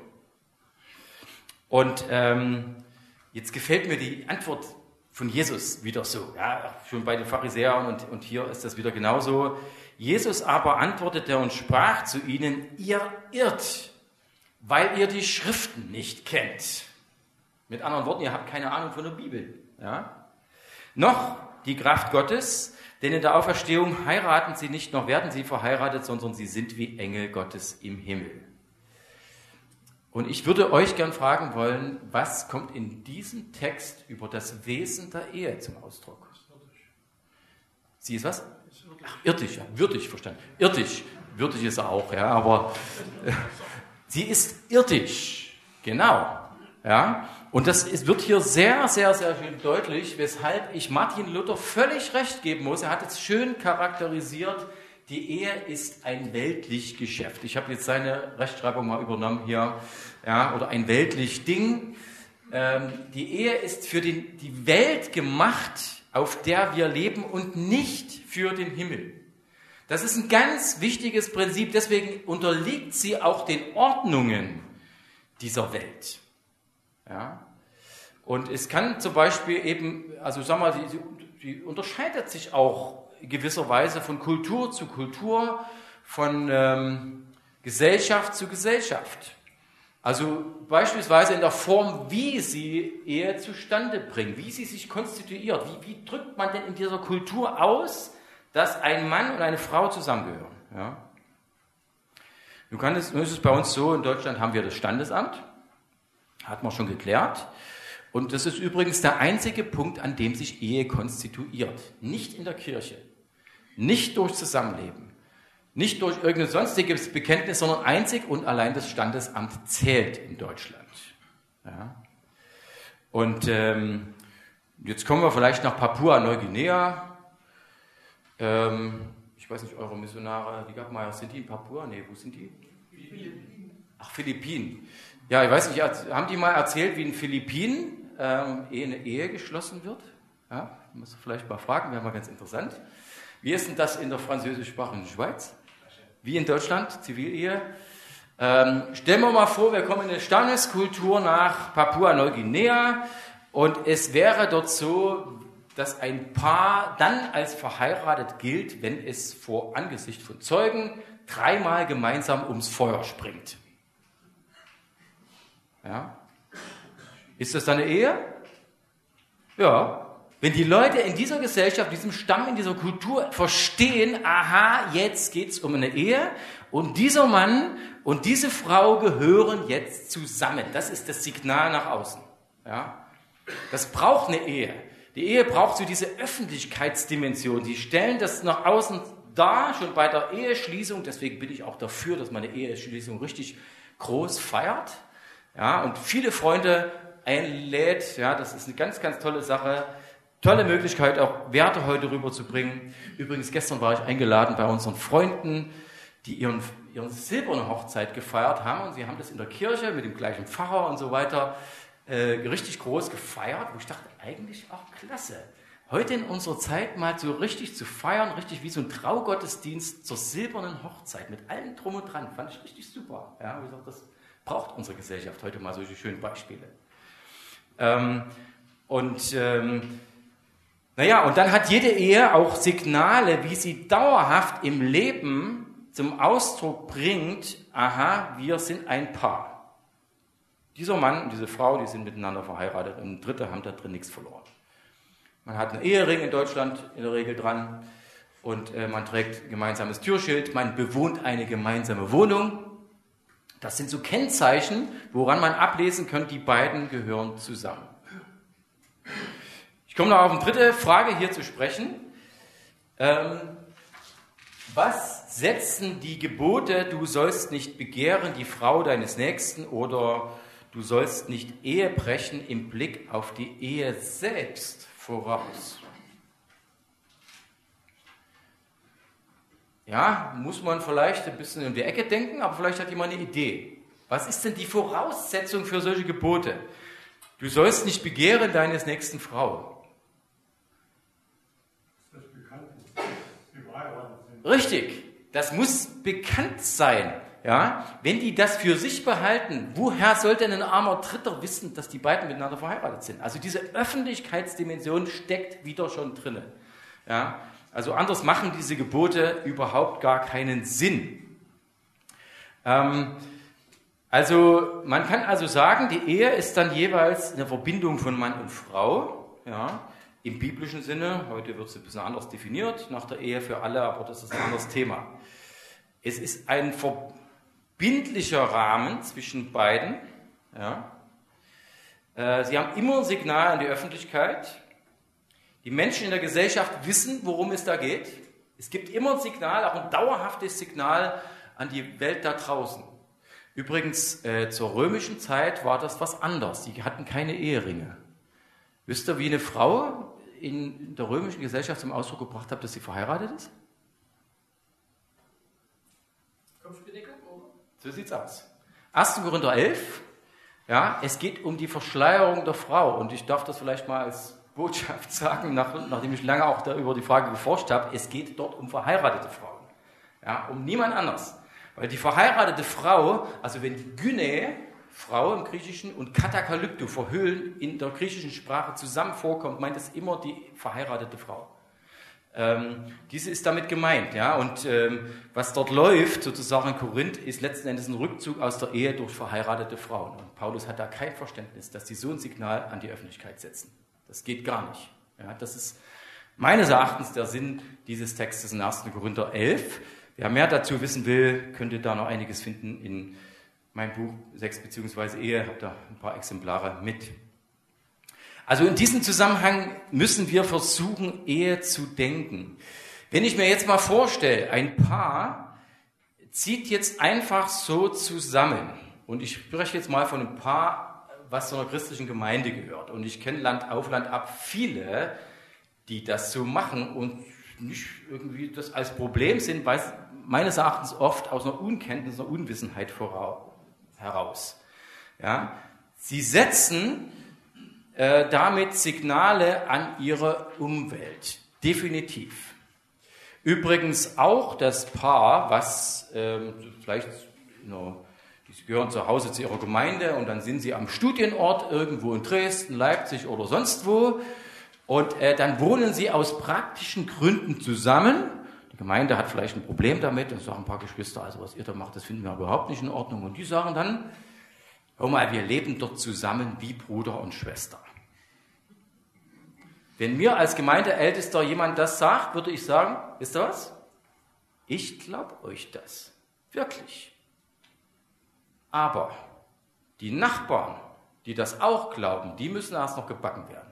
Und ähm, jetzt gefällt mir die Antwort von Jesus wieder so. Ja, schon bei den Pharisäern und, und hier ist das wieder genauso. Jesus aber antwortete und sprach zu ihnen, ihr irrt, weil ihr die Schriften nicht kennt. Mit anderen Worten, ihr habt keine Ahnung von der Bibel. Ja? Noch die Kraft Gottes, denn in der Auferstehung heiraten sie nicht, noch werden sie verheiratet, sondern sie sind wie Engel Gottes im Himmel. Und ich würde euch gern fragen wollen, was kommt in diesem Text über das Wesen der Ehe zum Ausdruck? Sie ist was? Ach, irdisch, ja, würdig, verstanden. Irdisch, würdig ist er auch, ja, aber äh, sie ist irdisch, genau, ja. Und das ist, wird hier sehr, sehr, sehr schön deutlich, weshalb ich Martin Luther völlig recht geben muss. Er hat es schön charakterisiert. Die Ehe ist ein weltlich Geschäft. Ich habe jetzt seine Rechtschreibung mal übernommen hier, ja, oder ein weltlich Ding. Ähm, die Ehe ist für den, die Welt gemacht, auf der wir leben und nicht für den Himmel. Das ist ein ganz wichtiges Prinzip, deswegen unterliegt sie auch den Ordnungen dieser Welt. Ja? Und es kann zum Beispiel eben, also sag mal, die, die unterscheidet sich auch in gewisser Weise von Kultur zu Kultur, von ähm, Gesellschaft zu Gesellschaft. Also beispielsweise in der Form, wie sie Ehe zustande bringt, wie sie sich konstituiert, wie, wie drückt man denn in dieser Kultur aus, dass ein Mann und eine Frau zusammengehören. Ja? Nun, kann es, nun ist es bei uns so, in Deutschland haben wir das Standesamt, hat man schon geklärt. Und das ist übrigens der einzige Punkt, an dem sich Ehe konstituiert. Nicht in der Kirche, nicht durch Zusammenleben, nicht durch irgendein sonstiges Bekenntnis, sondern einzig und allein das Standesamt zählt in Deutschland. Ja. Und ähm, jetzt kommen wir vielleicht nach Papua-Neuguinea. Ähm, ich weiß nicht, eure Missionare, wie gab man, sind die in Papua? Nee, wo sind die? Philippinen. Ach, Philippinen. Ja, ich weiß nicht, haben die mal erzählt, wie in Philippinen ähm, eine Ehe geschlossen wird? Ja, muss ich vielleicht mal fragen, wäre mal ganz interessant. Wie ist denn das in der französischsprachigen Schweiz? Wie in Deutschland, Zivilehe. Ähm, stellen wir mal vor, wir kommen in eine Stammeskultur nach Papua-Neuguinea und es wäre dort so, dass ein Paar dann als verheiratet gilt, wenn es vor Angesicht von Zeugen dreimal gemeinsam ums Feuer springt. Ja? Ist das dann eine Ehe? Ja. Wenn die Leute in dieser Gesellschaft, diesem Stamm, in dieser Kultur verstehen, aha, jetzt geht es um eine Ehe und dieser Mann und diese Frau gehören jetzt zusammen. Das ist das Signal nach außen. Ja? Das braucht eine Ehe. Die Ehe braucht so diese Öffentlichkeitsdimension. Die stellen das nach außen dar, schon bei der Eheschließung. Deswegen bin ich auch dafür, dass man eine Eheschließung richtig groß feiert. Ja, und viele Freunde einlädt. Ja, das ist eine ganz, ganz tolle Sache. Tolle Möglichkeit, auch Werte heute rüberzubringen. Übrigens, gestern war ich eingeladen bei unseren Freunden, die ihren, ihren silberne Hochzeit gefeiert haben. Und sie haben das in der Kirche mit dem gleichen Pfarrer und so weiter äh, richtig groß gefeiert. Wo ich dachte, eigentlich auch klasse. Heute in unserer Zeit mal so richtig zu feiern, richtig wie so ein Traugottesdienst zur silbernen Hochzeit mit allem drum und dran. Fand ich richtig super. Ja, wie gesagt, das braucht unsere Gesellschaft heute mal solche schönen Beispiele. Ähm, und ähm, naja, und dann hat jede Ehe auch Signale, wie sie dauerhaft im Leben zum Ausdruck bringt, aha, wir sind ein Paar. Dieser Mann und diese Frau, die sind miteinander verheiratet und Dritte haben da drin nichts verloren. Man hat einen Ehering in Deutschland in der Regel dran und äh, man trägt ein gemeinsames Türschild, man bewohnt eine gemeinsame Wohnung. Das sind so Kennzeichen, woran man ablesen kann, die beiden gehören zusammen. Ich komme noch auf eine dritte Frage hier zu sprechen. Ähm, was setzen die Gebote, du sollst nicht begehren die Frau deines Nächsten oder du sollst nicht Ehe brechen im Blick auf die Ehe selbst voraus? Ja, muss man vielleicht ein bisschen um die Ecke denken, aber vielleicht hat jemand eine Idee. Was ist denn die Voraussetzung für solche Gebote? Du sollst nicht begehren deines nächsten Frau. Das ist bekannt, die verheiratet sind. Richtig, das muss bekannt sein. Ja? Wenn die das für sich behalten, woher soll denn ein armer Dritter wissen, dass die beiden miteinander verheiratet sind? Also diese Öffentlichkeitsdimension steckt wieder schon drin. Ja? Also anders machen diese Gebote überhaupt gar keinen Sinn. Ähm, also man kann also sagen, die Ehe ist dann jeweils eine Verbindung von Mann und Frau, ja, im biblischen Sinne. Heute wird es ein bisschen anders definiert, nach der Ehe für alle, aber das ist ein anderes Thema. Es ist ein verbindlicher Rahmen zwischen beiden. Ja. Äh, sie haben immer ein Signal an die Öffentlichkeit. Die Menschen in der Gesellschaft wissen, worum es da geht. Es gibt immer ein Signal, auch ein dauerhaftes Signal an die Welt da draußen. Übrigens, äh, zur römischen Zeit war das was anderes. Sie hatten keine Eheringe. Wisst ihr, wie eine Frau in der römischen Gesellschaft zum Ausdruck gebracht hat, dass sie verheiratet ist? Kopfbedeckung, oder? So sieht's aus. erster Korinther elf, ja, es geht um die Verschleierung der Frau. Und ich darf das vielleicht mal als Botschaft sagen, nach, nachdem ich lange auch da über die Frage geforscht habe, es geht dort um verheiratete Frauen. Ja, um niemand anders. Weil die verheiratete Frau, also wenn die Gyne Frau im Griechischen und Katakalypto, verhüllen, in der griechischen Sprache zusammen vorkommt, meint es immer die verheiratete Frau. Ähm, diese ist damit gemeint, ja, und ähm, was dort läuft, sozusagen in Korinth, ist letzten Endes ein Rückzug aus der Ehe durch verheiratete Frauen. Und Paulus hat da kein Verständnis, dass die so ein Signal an die Öffentlichkeit setzen. Das geht gar nicht. Ja, das ist meines Erachtens der Sinn dieses Textes in ersten Korinther elf. Wer mehr dazu wissen will, könnte da noch einiges finden in meinem Buch Sex bzw. Ehe. Ich habe da ein paar Exemplare mit. Also in diesem Zusammenhang müssen wir versuchen, Ehe zu denken. Wenn ich mir jetzt mal vorstelle, ein Paar zieht jetzt einfach so zusammen. Und ich spreche jetzt mal von einem Paar, was zu einer christlichen Gemeinde gehört. Und ich kenne Land auf, Land ab viele, die das so machen und nicht irgendwie das als Problem sind, weil es meines Erachtens oft aus einer Unkenntnis, einer Unwissenheit heraus. Ja? Sie setzen äh, damit Signale an ihre Umwelt. Definitiv. Übrigens auch das Paar, was ähm, vielleicht, you know, die gehören zu Hause zu ihrer Gemeinde und dann sind sie am Studienort irgendwo in Dresden, Leipzig oder sonst wo. Und äh, dann wohnen sie aus praktischen Gründen zusammen. Die Gemeinde hat vielleicht ein Problem damit und sagen ein paar Geschwister, also was ihr da macht, das finden wir überhaupt nicht in Ordnung. Und die sagen dann, hör mal, wir leben dort zusammen wie Bruder und Schwester. Wenn mir als Gemeindeältester jemand das sagt, würde ich sagen, wisst ihr was? Ich glaube euch das. Wirklich. Aber die Nachbarn, die das auch glauben, die müssen erst noch gebacken werden.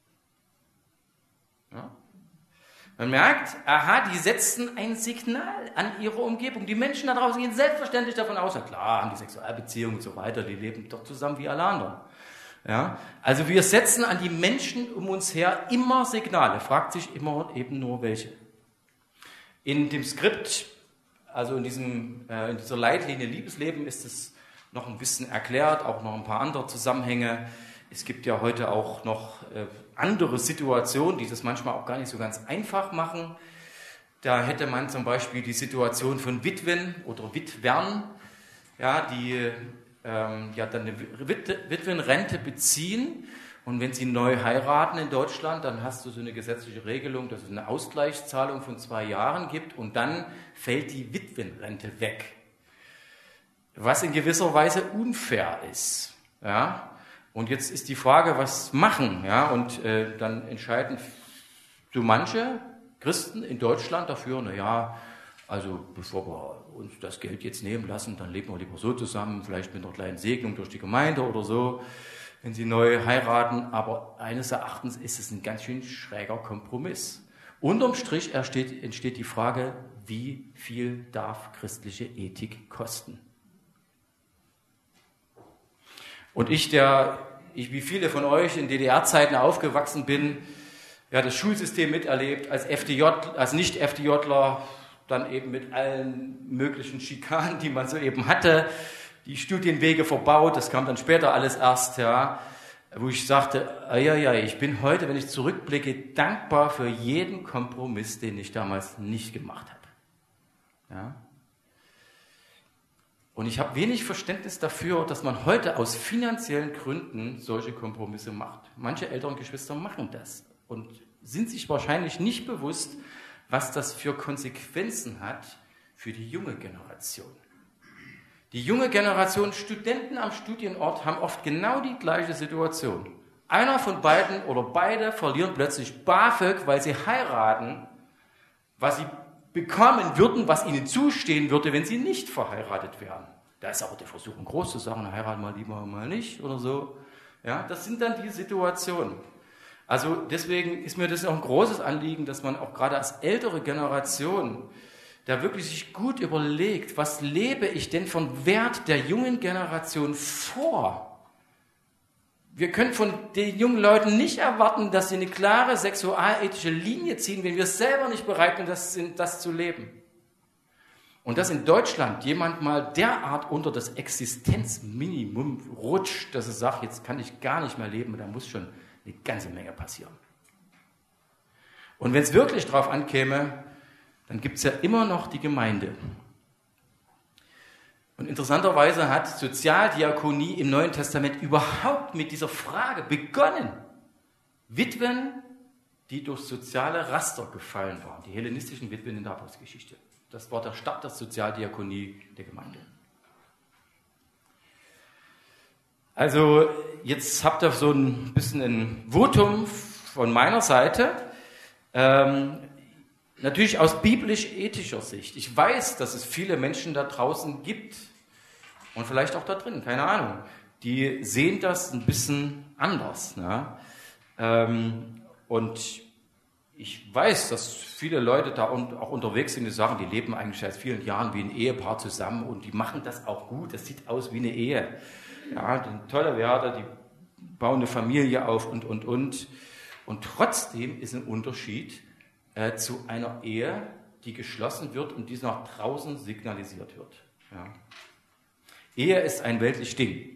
Ja? Man merkt, aha, die setzen ein Signal an ihre Umgebung. Die Menschen da draußen gehen selbstverständlich davon aus, ja klar, haben die Sexualbeziehungen und so weiter, die leben doch zusammen wie alle anderen. Ja? Also wir setzen an die Menschen um uns her immer Signale, fragt sich immer eben nur welche. In dem Skript, also in, diesem, äh, in dieser Leitlinie Liebesleben ist es noch ein bisschen erklärt, auch noch ein paar andere Zusammenhänge. Es gibt ja heute auch noch äh, andere Situationen, die das manchmal auch gar nicht so ganz einfach machen. Da hätte man zum Beispiel die Situation von Witwen oder Witwern, ja, die ähm, ja, dann eine Wit- Witwenrente beziehen. Und wenn sie neu heiraten in Deutschland, dann hast du so eine gesetzliche Regelung, dass es eine Ausgleichszahlung von zwei Jahren gibt und dann fällt die Witwenrente weg. Was in gewisser Weise unfair ist. Ja? Und jetzt ist die Frage, was machen? Ja? Und äh, dann entscheiden so manche Christen in Deutschland dafür, naja, also bevor wir uns das Geld jetzt nehmen lassen, dann leben wir lieber so zusammen, vielleicht mit einer kleinen Segnung durch die Gemeinde oder so, wenn sie neu heiraten. Aber eines Erachtens ist es ein ganz schön schräger Kompromiss. Unterm Strich entsteht, entsteht die Frage, wie viel darf christliche Ethik kosten? Und ich, der, ich wie viele von euch in D D R-Zeiten aufgewachsen bin, ja, das Schulsystem miterlebt, als F D J, als Nicht-FDJler, dann eben mit allen möglichen Schikanen, die man so eben hatte, die Studienwege verbaut, das kam dann später alles erst, ja, wo ich sagte, ja, ja, ich bin heute, wenn ich zurückblicke, dankbar für jeden Kompromiss, den ich damals nicht gemacht habe. Ja. Und ich habe wenig Verständnis dafür, dass man heute aus finanziellen Gründen solche Kompromisse macht. Manche älteren Geschwister machen das und sind sich wahrscheinlich nicht bewusst, was das für Konsequenzen hat für die junge Generation. Die junge Generation, Studenten am Studienort, haben oft genau die gleiche Situation. Einer von beiden oder beide verlieren plötzlich BAföG, weil sie heiraten, was sie bekommen würden, was ihnen zustehen würde, wenn sie nicht verheiratet wären. Da ist aber der Versuch groß zu sagen, heiraten mal lieber mal nicht oder so. Ja, das sind dann die Situationen. Also deswegen ist mir das auch ein großes Anliegen, dass man auch gerade als ältere Generation da wirklich sich gut überlegt, was lebe ich denn von Wert der jungen Generation vor? Wir können von den jungen Leuten nicht erwarten, dass sie eine klare sexualethische Linie ziehen, wenn wir selber nicht bereit sind, das zu leben. Und dass in Deutschland jemand mal derart unter das Existenzminimum rutscht, dass er sagt, jetzt kann ich gar nicht mehr leben, da muss schon eine ganze Menge passieren. Und wenn es wirklich drauf ankäme, dann gibt es ja immer noch die Gemeinde. Und interessanterweise hat Sozialdiakonie im Neuen Testament überhaupt mit dieser Frage begonnen. Witwen, die durch soziale Raster gefallen waren, die hellenistischen Witwen in der Apostelgeschichte. Das war der Start der Sozialdiakonie der Gemeinde. Also jetzt habt ihr so ein bisschen ein Votum von meiner Seite, ähm, natürlich aus biblisch-ethischer Sicht. Ich weiß, dass es viele Menschen da draußen gibt und vielleicht auch da drin, keine Ahnung, die sehen das ein bisschen anders. Ne? Ähm, und ich weiß, dass viele Leute da un- auch unterwegs sind, die sagen, die leben eigentlich seit vielen Jahren wie ein Ehepaar zusammen und die machen das auch gut, das sieht aus wie eine Ehe. Ja, die sind tolle Werte, die bauen eine Familie auf und, und, und. Und trotzdem ist ein Unterschied äh, zu einer Ehe, die geschlossen wird und die nach draußen signalisiert wird. Ja. Ehe ist ein weltliches Ding.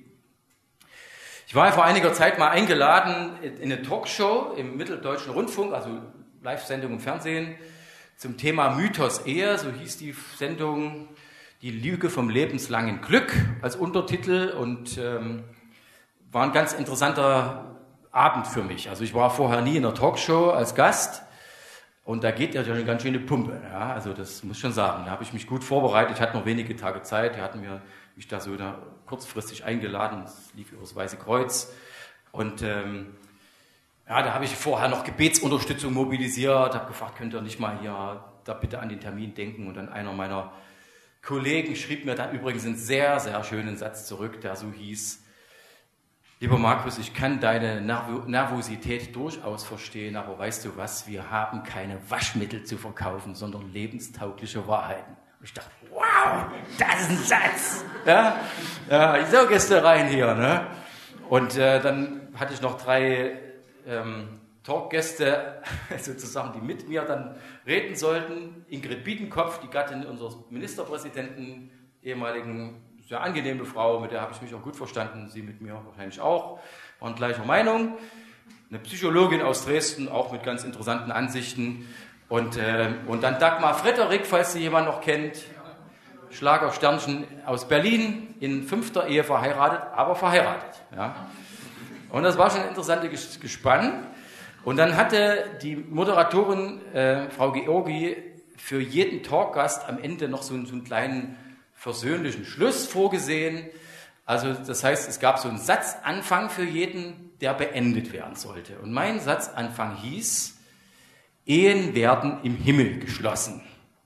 Ich war vor einiger Zeit mal eingeladen in eine Talkshow im Mitteldeutschen Rundfunk, also Live-Sendung im Fernsehen, zum Thema Mythos Ehe, so hieß die Sendung, die Lüge vom lebenslangen Glück als Untertitel und ähm, war ein ganz interessanter Abend für mich. Also ich war vorher nie in einer Talkshow als Gast und da geht ja eine ganz schöne Pumpe. Ja? Also das muss ich schon sagen. Da habe ich mich gut vorbereitet, ich hatte noch wenige Tage Zeit, die hatten mir mich da so da kurzfristig eingeladen, das lief über das Weiße Kreuz und ähm, ja, da habe ich vorher noch Gebetsunterstützung mobilisiert, habe gefragt, könnt ihr nicht mal hier da bitte an den Termin denken und dann einer meiner Kollegen schrieb mir dann übrigens einen sehr, sehr schönen Satz zurück, der so hieß: Lieber Markus, ich kann deine Nerv- Nervosität durchaus verstehen, aber weißt du was, wir haben keine Waschmittel zu verkaufen, sondern lebenstaugliche Wahrheiten. Und ich dachte, wow, das ist ein Satz. Ja, ja so gehst du rein hier. Ne? Und äh, dann hatte ich noch drei ähm, Talkgäste, sozusagen, die mit mir dann reden sollten. Ingrid Biedenkopf, die Gattin unseres Ministerpräsidenten, ehemaligen, sehr angenehme Frau, mit der habe ich mich auch gut verstanden, sie mit mir wahrscheinlich auch, waren gleicher Meinung. Eine Psychologin aus Dresden, auch mit ganz interessanten Ansichten. Und, äh, und dann Dagmar Frederik, falls sie jemand noch kennt, Schlagersternchen aus Berlin, in fünfter Ehe verheiratet, aber verheiratet. Ja. Und das war schon ein interessantes Gespann. Und dann hatte die Moderatorin, äh, Frau Georgi, für jeden Talkgast am Ende noch so, so einen kleinen versöhnlichen Schluss vorgesehen. Also das heißt, es gab so einen Satzanfang für jeden, der beendet werden sollte. Und mein Satzanfang hieß: Ehen werden im Himmel geschlossen.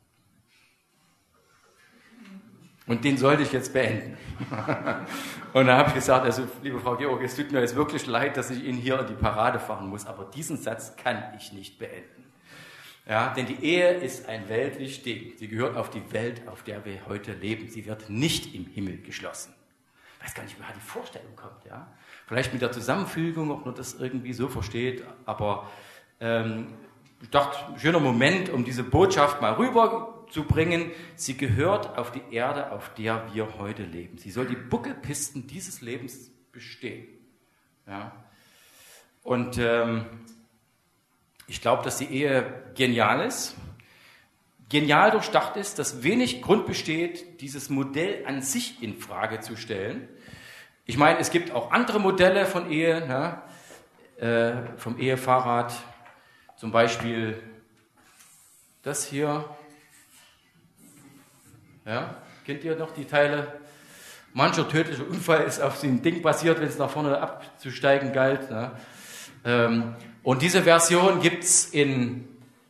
Und den sollte ich jetzt beenden. Und dann habe ich gesagt, also liebe Frau Georg, es tut mir jetzt wirklich leid, dass ich Ihnen hier in die Parade fahren muss, aber diesen Satz kann ich nicht beenden. Ja, denn die Ehe ist ein weltliches Ding. Sie gehört auf die Welt, auf der wir heute leben. Sie wird nicht im Himmel geschlossen. Ich weiß gar nicht, woher die Vorstellung kommt. Ja? Vielleicht mit der Zusammenfügung, ob man das irgendwie so versteht, aber ähm, ich dachte, schöner Moment, um diese Botschaft mal rüberzubringen. Sie gehört auf die Erde, auf der wir heute leben. Sie soll die Buckelpisten dieses Lebens bestehen. Ja? Und ähm, ich glaube, dass die Ehe genial ist. Genial durchdacht ist, dass wenig Grund besteht, dieses Modell an sich in Frage zu stellen. Ich meine, es gibt auch andere Modelle von Ehe, ja? äh, vom Ehefahrrad. Zum Beispiel das hier. Ja, kennt ihr noch die Teile? Mancher tödlicher Unfall ist auf dem Ding passiert, wenn es nach vorne abzusteigen galt. Ne? Ähm, und diese Version gibt es in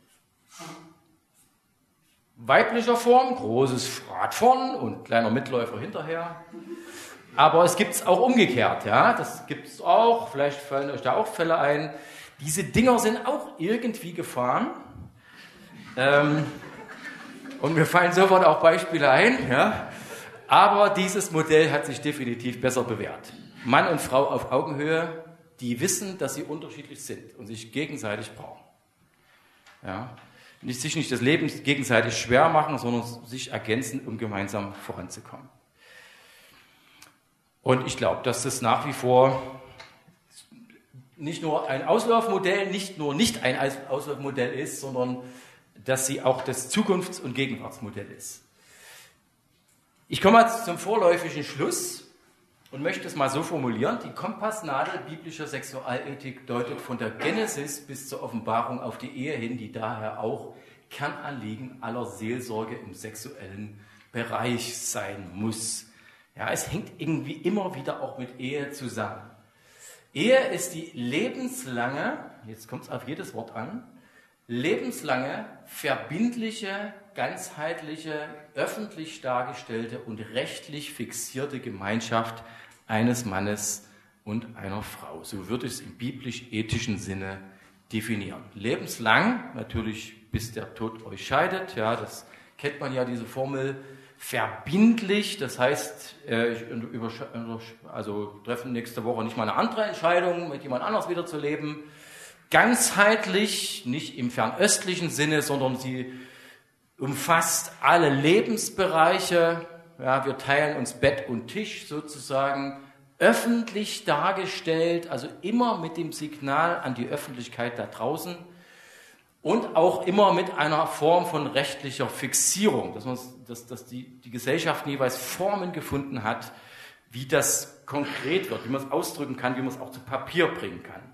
weiblicher Form, großes Rad vorn und kleiner Mitläufer hinterher. Aber es gibt es auch umgekehrt. Ja? Das gibt es auch, vielleicht fallen euch da auch Fälle ein. Diese Dinger sind auch irgendwie gefahren. Ähm, und mir fallen sofort auch Beispiele ein. Ja? Aber dieses Modell hat sich definitiv besser bewährt. Mann und Frau auf Augenhöhe, die wissen, dass sie unterschiedlich sind und sich gegenseitig brauchen. Ja? Nicht, sich nicht das Leben gegenseitig schwer machen, sondern sich ergänzen, um gemeinsam voranzukommen. Und ich glaube, dass das nach wie vor nicht nur ein Auslaufmodell, nicht nur nicht ein Auslaufmodell ist, sondern dass sie auch das Zukunfts- und Gegenwartsmodell ist. Ich komme jetzt zum vorläufigen Schluss und möchte es mal so formulieren. Die Kompassnadel biblischer Sexualethik deutet von der Genesis bis zur Offenbarung auf die Ehe hin, die daher auch Kernanliegen aller Seelsorge im sexuellen Bereich sein muss. Ja, es hängt irgendwie immer wieder auch mit Ehe zusammen. Ehe ist die lebenslange, jetzt kommt es auf jedes Wort an, lebenslange, verbindliche, ganzheitliche, öffentlich dargestellte und rechtlich fixierte Gemeinschaft eines Mannes und einer Frau. So würde ich es im biblisch-ethischen Sinne definieren. Lebenslang, natürlich bis der Tod euch scheidet, ja, das kennt man ja, diese Formel. Verbindlich, das heißt, ich also treffe nächste Woche nicht mal eine andere Entscheidung, mit jemand anders wieder zu leben. Ganzheitlich, nicht im fernöstlichen Sinne, sondern sie umfasst alle Lebensbereiche. Ja, wir teilen uns Bett und Tisch sozusagen. Öffentlich dargestellt, also immer mit dem Signal an die Öffentlichkeit da draußen. Und auch immer mit einer Form von rechtlicher Fixierung, dass, man, dass, dass die, die Gesellschaft jeweils Formen gefunden hat, wie das konkret wird, wie man es ausdrücken kann, wie man es auch zu Papier bringen kann.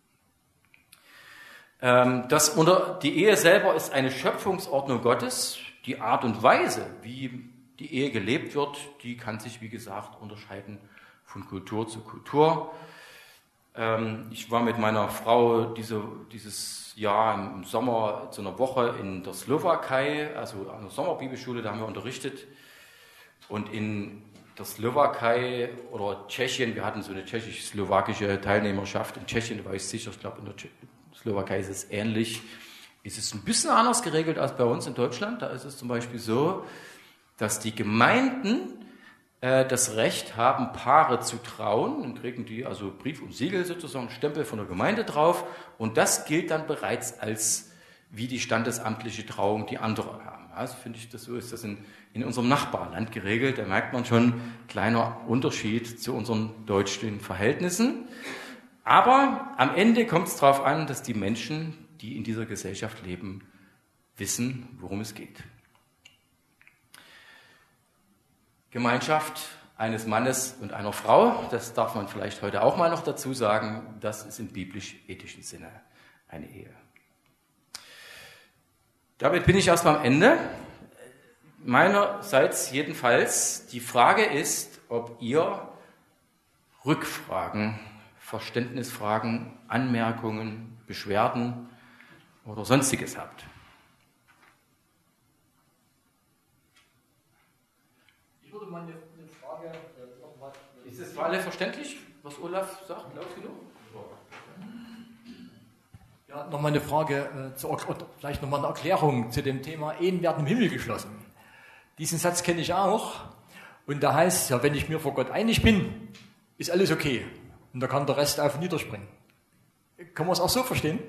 Ähm, das unter, die Ehe selber ist eine Schöpfungsordnung Gottes. Die Art und Weise, wie die Ehe gelebt wird, die kann sich, wie gesagt, unterscheiden von Kultur zu Kultur. Ähm, ich war mit meiner Frau diese, dieses Jahr im Sommer zu einer Woche in der Slowakei, also an der Sommerbibelschule, da haben wir unterrichtet. Und in der Slowakei oder Tschechien, wir hatten so eine tschechisch-slowakische Teilnehmerschaft in Tschechien, da war ich sicher, ich glaube in der Slowakei ist es ähnlich. Ist es ein bisschen anders geregelt als bei uns in Deutschland. Da ist es zum Beispiel so, dass die Gemeinden äh, das Recht haben, Paare zu trauen. Dann kriegen die also Brief und Siegel sozusagen, Stempel von der Gemeinde drauf. Und das gilt dann bereits als wie die standesamtliche Trauung, die andere haben. Also finde ich, das so ist das in, in unserem Nachbarland geregelt. Da merkt man schon, kleiner Unterschied zu unseren deutschen Verhältnissen. Aber am Ende kommt es darauf an, dass die Menschen, die in dieser Gesellschaft leben, wissen, worum es geht. Gemeinschaft eines Mannes und einer Frau, das darf man vielleicht heute auch mal noch dazu sagen, das ist im biblisch-ethischen Sinne eine Ehe. Damit bin ich erst mal am Ende. Meinerseits jedenfalls, die Frage ist, ob ihr Rückfragen, Verständnisfragen, Anmerkungen, Beschwerden oder Sonstiges habt. Ich würde mal eine, eine Frage äh, noch was. Ist es für alle verständlich, was Olaf sagt, laut genug? Ja, nochmal eine Frage, äh, zu, vielleicht nochmal eine Erklärung zu dem Thema Ehen werden im Himmel geschlossen. Diesen Satz kenne ich auch. Und da heißt ja, wenn ich mir vor Gott einig bin, ist alles okay. Und da kann der Rest auf und niederspringen. Kann man es auch so verstehen?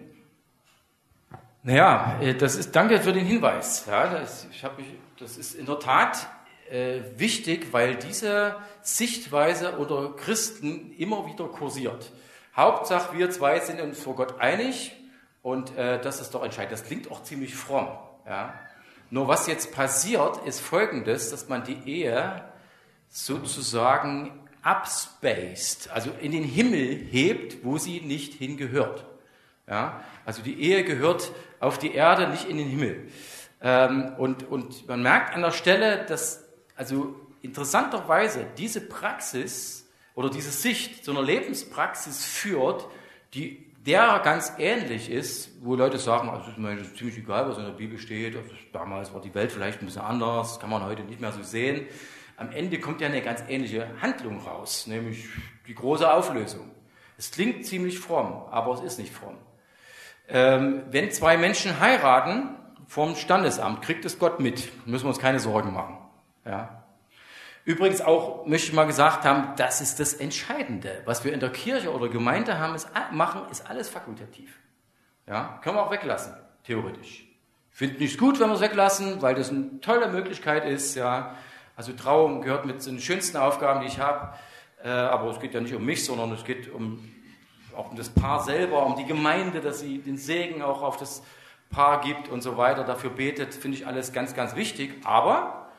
Naja, das ist, danke für den Hinweis. Ja, das, ich hab mich, das ist in der Tat äh, wichtig, weil diese Sichtweise unter Christen immer wieder kursiert. Hauptsache, wir zwei sind uns vor Gott einig und äh, das ist doch entscheidend. Das klingt auch ziemlich fromm. Ja. Nur was jetzt passiert, ist Folgendes, dass man die Ehe sozusagen upspaced, also in den Himmel hebt, wo sie nicht hingehört. Ja? Also die Ehe gehört auf die Erde, nicht in den Himmel. Ähm, und, und man merkt an der Stelle, dass also interessanterweise diese Praxis oder diese Sicht zu einer Lebenspraxis führt, die der ganz ähnlich ist, wo Leute sagen, also es ist ziemlich egal, was in der Bibel steht, also damals war die Welt vielleicht ein bisschen anders, kann man heute nicht mehr so sehen. Am Ende kommt ja eine ganz ähnliche Handlung raus, nämlich die große Auflösung. Es klingt ziemlich fromm, aber es ist nicht fromm. Ähm, wenn zwei Menschen heiraten vom Standesamt, kriegt es Gott mit, müssen wir uns keine Sorgen machen. Ja. Übrigens auch, möchte ich mal gesagt haben, das ist das Entscheidende. Was wir in der Kirche oder Gemeinde haben, ist, machen, ist alles fakultativ. Ja, können wir auch weglassen, theoretisch. Ich finde nichts gut, wenn wir es weglassen, weil das eine tolle Möglichkeit ist. Ja. Also Trauung gehört mit zu den schönsten Aufgaben, die ich habe. Äh, aber es geht ja nicht um mich, sondern es geht um, auch um das Paar selber, um die Gemeinde, dass sie den Segen auch auf das Paar gibt und so weiter, dafür betet, finde ich alles ganz, ganz wichtig. Aber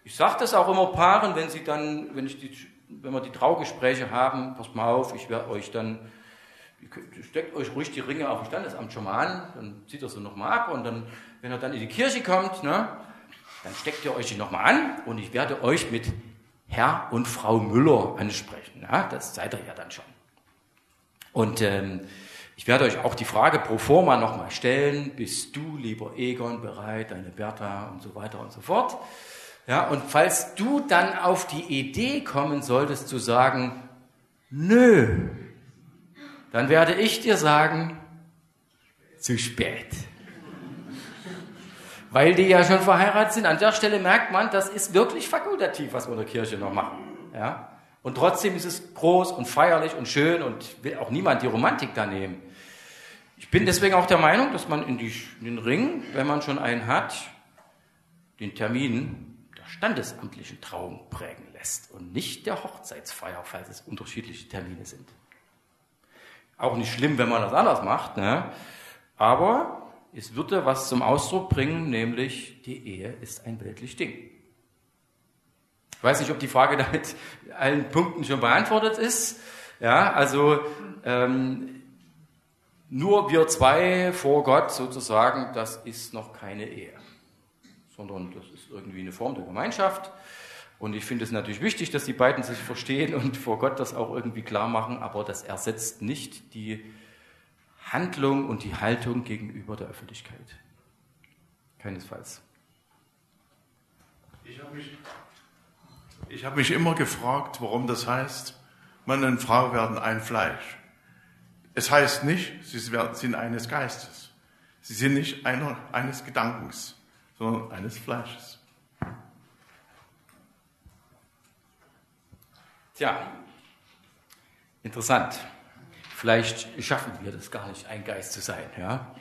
Ich sage das auch immer Paaren, wenn sie dann, wenn ich die, wenn wir die Traugespräche haben, passt mal auf, ich werde euch dann, steckt euch ruhig die Ringe auf dem Standesamt schon mal an, dann zieht ihr sie nochmal ab und dann, wenn ihr dann in die Kirche kommt, ne, dann steckt ihr euch die nochmal an und ich werde euch mit Herr und Frau Müller ansprechen. Ja, das seid ihr ja dann schon. Und ähm, ich werde euch auch die Frage pro forma nochmal stellen, bist du, lieber Egon, bereit, deine Bertha und so weiter und so fort. Ja, und falls du dann auf die Idee kommen solltest zu sagen, nö, dann werde ich dir sagen, zu spät. Weil die ja schon verheiratet sind. An der Stelle merkt man, das ist wirklich fakultativ, was wir in der Kirche noch machen. Ja? Und trotzdem ist es groß und feierlich und schön und will auch niemand die Romantik da nehmen. Ich bin deswegen auch der Meinung, dass man in, die, in den Ring, wenn man schon einen hat, den Termin der standesamtlichen Trauung prägen lässt und nicht der Hochzeitsfeier, falls es unterschiedliche Termine sind. Auch nicht schlimm, wenn man das anders macht, ne? Aber es würde was zum Ausdruck bringen, nämlich die Ehe ist ein weltliches Ding. Ich weiß nicht, ob die Frage damit allen Punkten schon beantwortet ist. Ja, also ähm, nur wir zwei vor Gott sozusagen, das ist noch keine Ehe, sondern das ist irgendwie eine Form der Gemeinschaft. Und ich finde es natürlich wichtig, dass die beiden sich verstehen und vor Gott das auch irgendwie klar machen, aber das ersetzt nicht die Handlung und die Haltung gegenüber der Öffentlichkeit. Keinesfalls. Ich habe mich, ich hab mich immer gefragt, warum das heißt, Mann und Frau werden ein Fleisch. Es heißt nicht, sie sind eines Geistes. Sie sind nicht einer, eines Gedankens, sondern eines Fleisches. Tja, interessant. Vielleicht schaffen wir das gar nicht, ein Geist zu sein. Ja,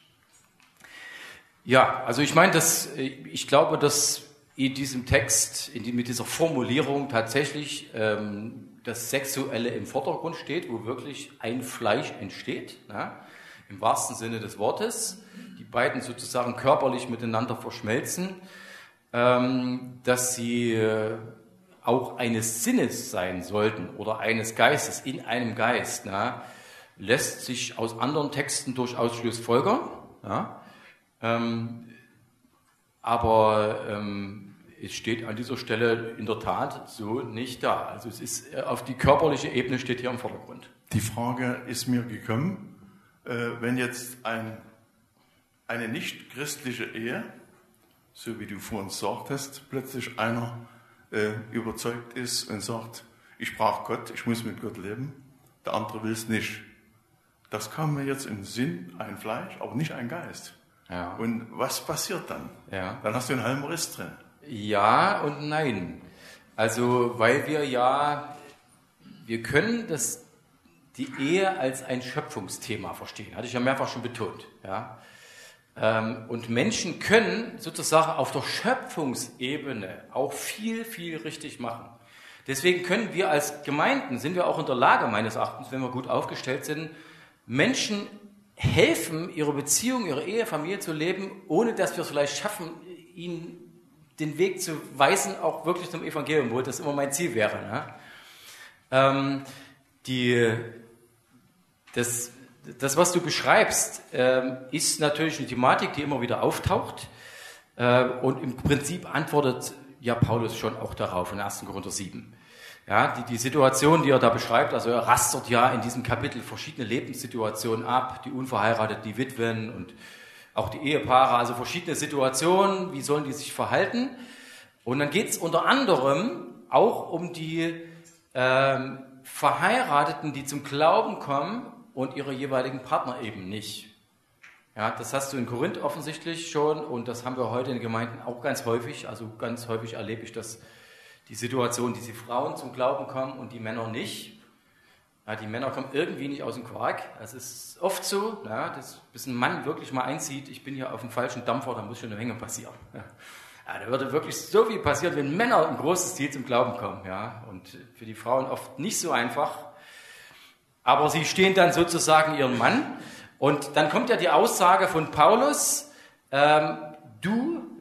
ja, also ich meine, dass, ich glaube, dass in diesem Text, in die, mit dieser Formulierung tatsächlich ähm, das Sexuelle im Vordergrund steht, wo wirklich ein Fleisch entsteht, ja, im wahrsten Sinne des Wortes, die beiden sozusagen körperlich miteinander verschmelzen, ähm, dass sie äh, auch eines Sinnes sein sollten oder eines Geistes in einem Geist, na, lässt sich aus anderen Texten durchaus schlussfolgern. Ja, ähm, aber ähm, es steht an dieser Stelle in der Tat so nicht da. Also es ist auf die körperliche Ebene steht hier im Vordergrund. Die Frage ist mir gekommen, äh, wenn jetzt ein, eine nicht christliche Ehe, so wie du vorhin sagtest, plötzlich einer Äh, überzeugt ist und sagt, ich brauche Gott, ich muss mit Gott leben, der andere will es nicht. Das kam mir jetzt in den Sinn, ein Fleisch, aber nicht ein Geist. Ja. Und was passiert dann? Ja. Dann hast du einen halben Riss drin. Ja und nein. Also, weil wir ja, wir können das, die Ehe als ein Schöpfungsthema verstehen, hatte ich ja mehrfach schon betont. Ja. Und Menschen können sozusagen auf der Schöpfungsebene auch viel, viel richtig machen. Deswegen können wir als Gemeinden, sind wir auch in der Lage, meines Erachtens, wenn wir gut aufgestellt sind, Menschen helfen, ihre Beziehung, ihre Ehe, Familie zu leben, ohne dass wir es vielleicht schaffen, ihnen den Weg zu weisen, auch wirklich zum Evangelium, wo das immer mein Ziel wäre. Ne? Ähm, die, das Das, was du beschreibst, ist natürlich eine Thematik, die immer wieder auftaucht. Und im Prinzip antwortet ja Paulus schon auch darauf in ersten Korinther sieben. Ja, die, die Situation, die er da beschreibt, also er rastert ja in diesem Kapitel verschiedene Lebenssituationen ab, die Unverheirateten, die Witwen und auch die Ehepaare, also verschiedene Situationen, wie sollen die sich verhalten. Und dann geht es unter anderem auch um die ähm, Verheirateten, die zum Glauben kommen, und ihre jeweiligen Partner eben nicht. Ja, das hast du in Korinth offensichtlich schon und das haben wir heute in den Gemeinden auch ganz häufig. Also ganz häufig erlebe ich, dass die Situation, diese Frauen zum Glauben kommen und die Männer nicht. Ja, die Männer kommen irgendwie nicht aus dem Quark. Es ist oft so, ja, dass bis ein Mann wirklich mal einzieht, ich bin hier auf dem falschen Dampfer, da muss schon eine Menge passieren. Ja. Ja, da würde wirklich so viel passieren, wenn Männer im großen Stil zum Glauben kommen. Ja. Und für die Frauen oft nicht so einfach. Aber sie stehen dann sozusagen ihren Mann. Und dann kommt ja die Aussage von Paulus, ähm, du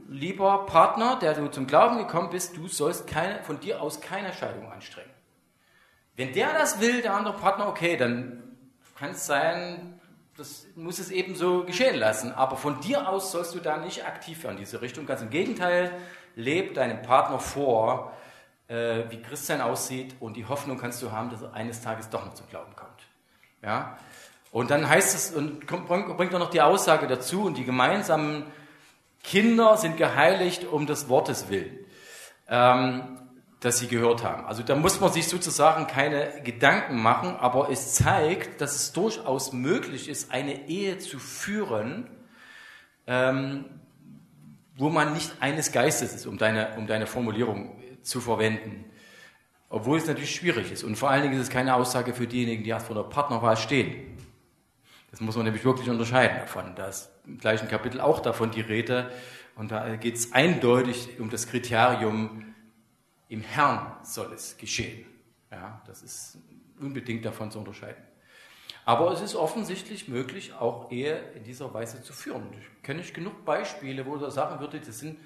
lieber Partner, der du zum Glauben gekommen bist, du sollst keine, von dir aus keine Scheidung anstrengen. Wenn der das will, der andere Partner, okay, dann kann es sein, das muss es eben so geschehen lassen. Aber von dir aus sollst du da nicht aktiv werden in diese Richtung. Ganz im Gegenteil, leb deinem Partner vor, äh, wie Christsein aussieht, und die Hoffnung kannst du haben, dass er eines Tages doch noch zum Glauben kommt. Ja? Und dann heißt es, und bringt auch noch die Aussage dazu, und die gemeinsamen Kinder sind geheiligt um des Wortes willen, ähm, das sie gehört haben. Also da muss man sich sozusagen keine Gedanken machen, aber es zeigt, dass es durchaus möglich ist, eine Ehe zu führen, ähm, wo man nicht eines Geistes ist, um deine, um deine Formulierung zu verwenden. Obwohl es natürlich schwierig ist. Und vor allen Dingen ist es keine Aussage für diejenigen, die erst vor der Partnerwahl stehen. Das muss man nämlich wirklich unterscheiden davon. Da ist im gleichen Kapitel auch davon die Rede. Und da geht es eindeutig um das Kriterium, im Herrn soll es geschehen. Ja, das ist unbedingt davon zu unterscheiden. Aber es ist offensichtlich möglich, auch Ehe in dieser Weise zu führen. Ich kenne nicht genug Beispiele, wo ich sagen würde, das sind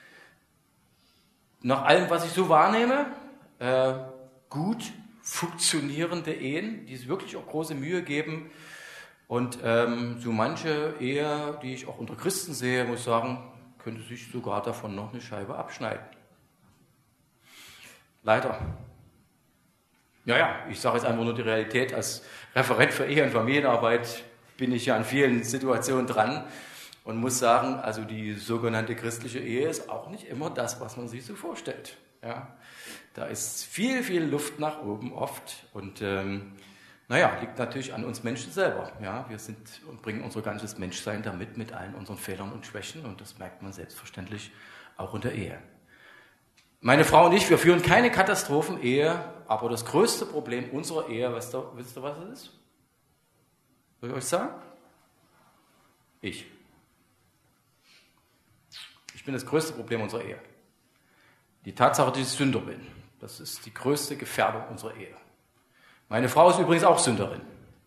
nach allem, was ich so wahrnehme, äh, gut funktionierende Ehen, die sich wirklich auch große Mühe geben. Und ähm, so manche Ehe, die ich auch unter Christen sehe, muss ich sagen, könnte sich sogar davon noch eine Scheibe abschneiden. Leider. Ja, ja, ich sage jetzt einfach nur die Realität. Als Referent für Ehe- und Familienarbeit bin ich ja an vielen Situationen dran und muss sagen, also die sogenannte christliche Ehe ist auch nicht immer das, was man sich so vorstellt. Ja, da ist viel, viel Luft nach oben oft und ähm, naja, liegt natürlich an uns Menschen selber. Ja, wir sind und bringen unser ganzes Menschsein damit, mit allen unseren Fehlern und Schwächen, und das merkt man selbstverständlich auch in der Ehe. Meine Frau und ich, wir führen keine Katastrophen-Ehe, aber das größte Problem unserer Ehe, wisst ihr, wisst ihr was es ist? Soll ich euch sagen? Ich. Ich bin das größte Problem unserer Ehe. Die Tatsache, dass ich Sünder bin, das ist die größte Gefährdung unserer Ehe. Meine Frau ist übrigens auch Sünderin.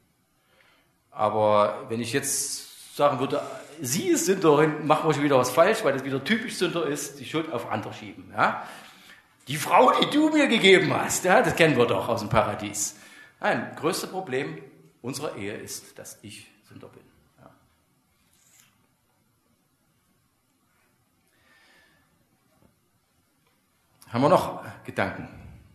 Aber wenn ich jetzt sagen würde, sie ist Sünderin, machen wir schon wieder was falsch, weil das wieder typisch Sünder ist, die Schuld auf andere schieben. Ja? Die Frau, die du mir gegeben hast, ja, das kennen wir doch aus dem Paradies. Nein, das größte Problem unserer Ehe ist, dass ich Sünder bin. Ja. Haben wir noch Gedanken?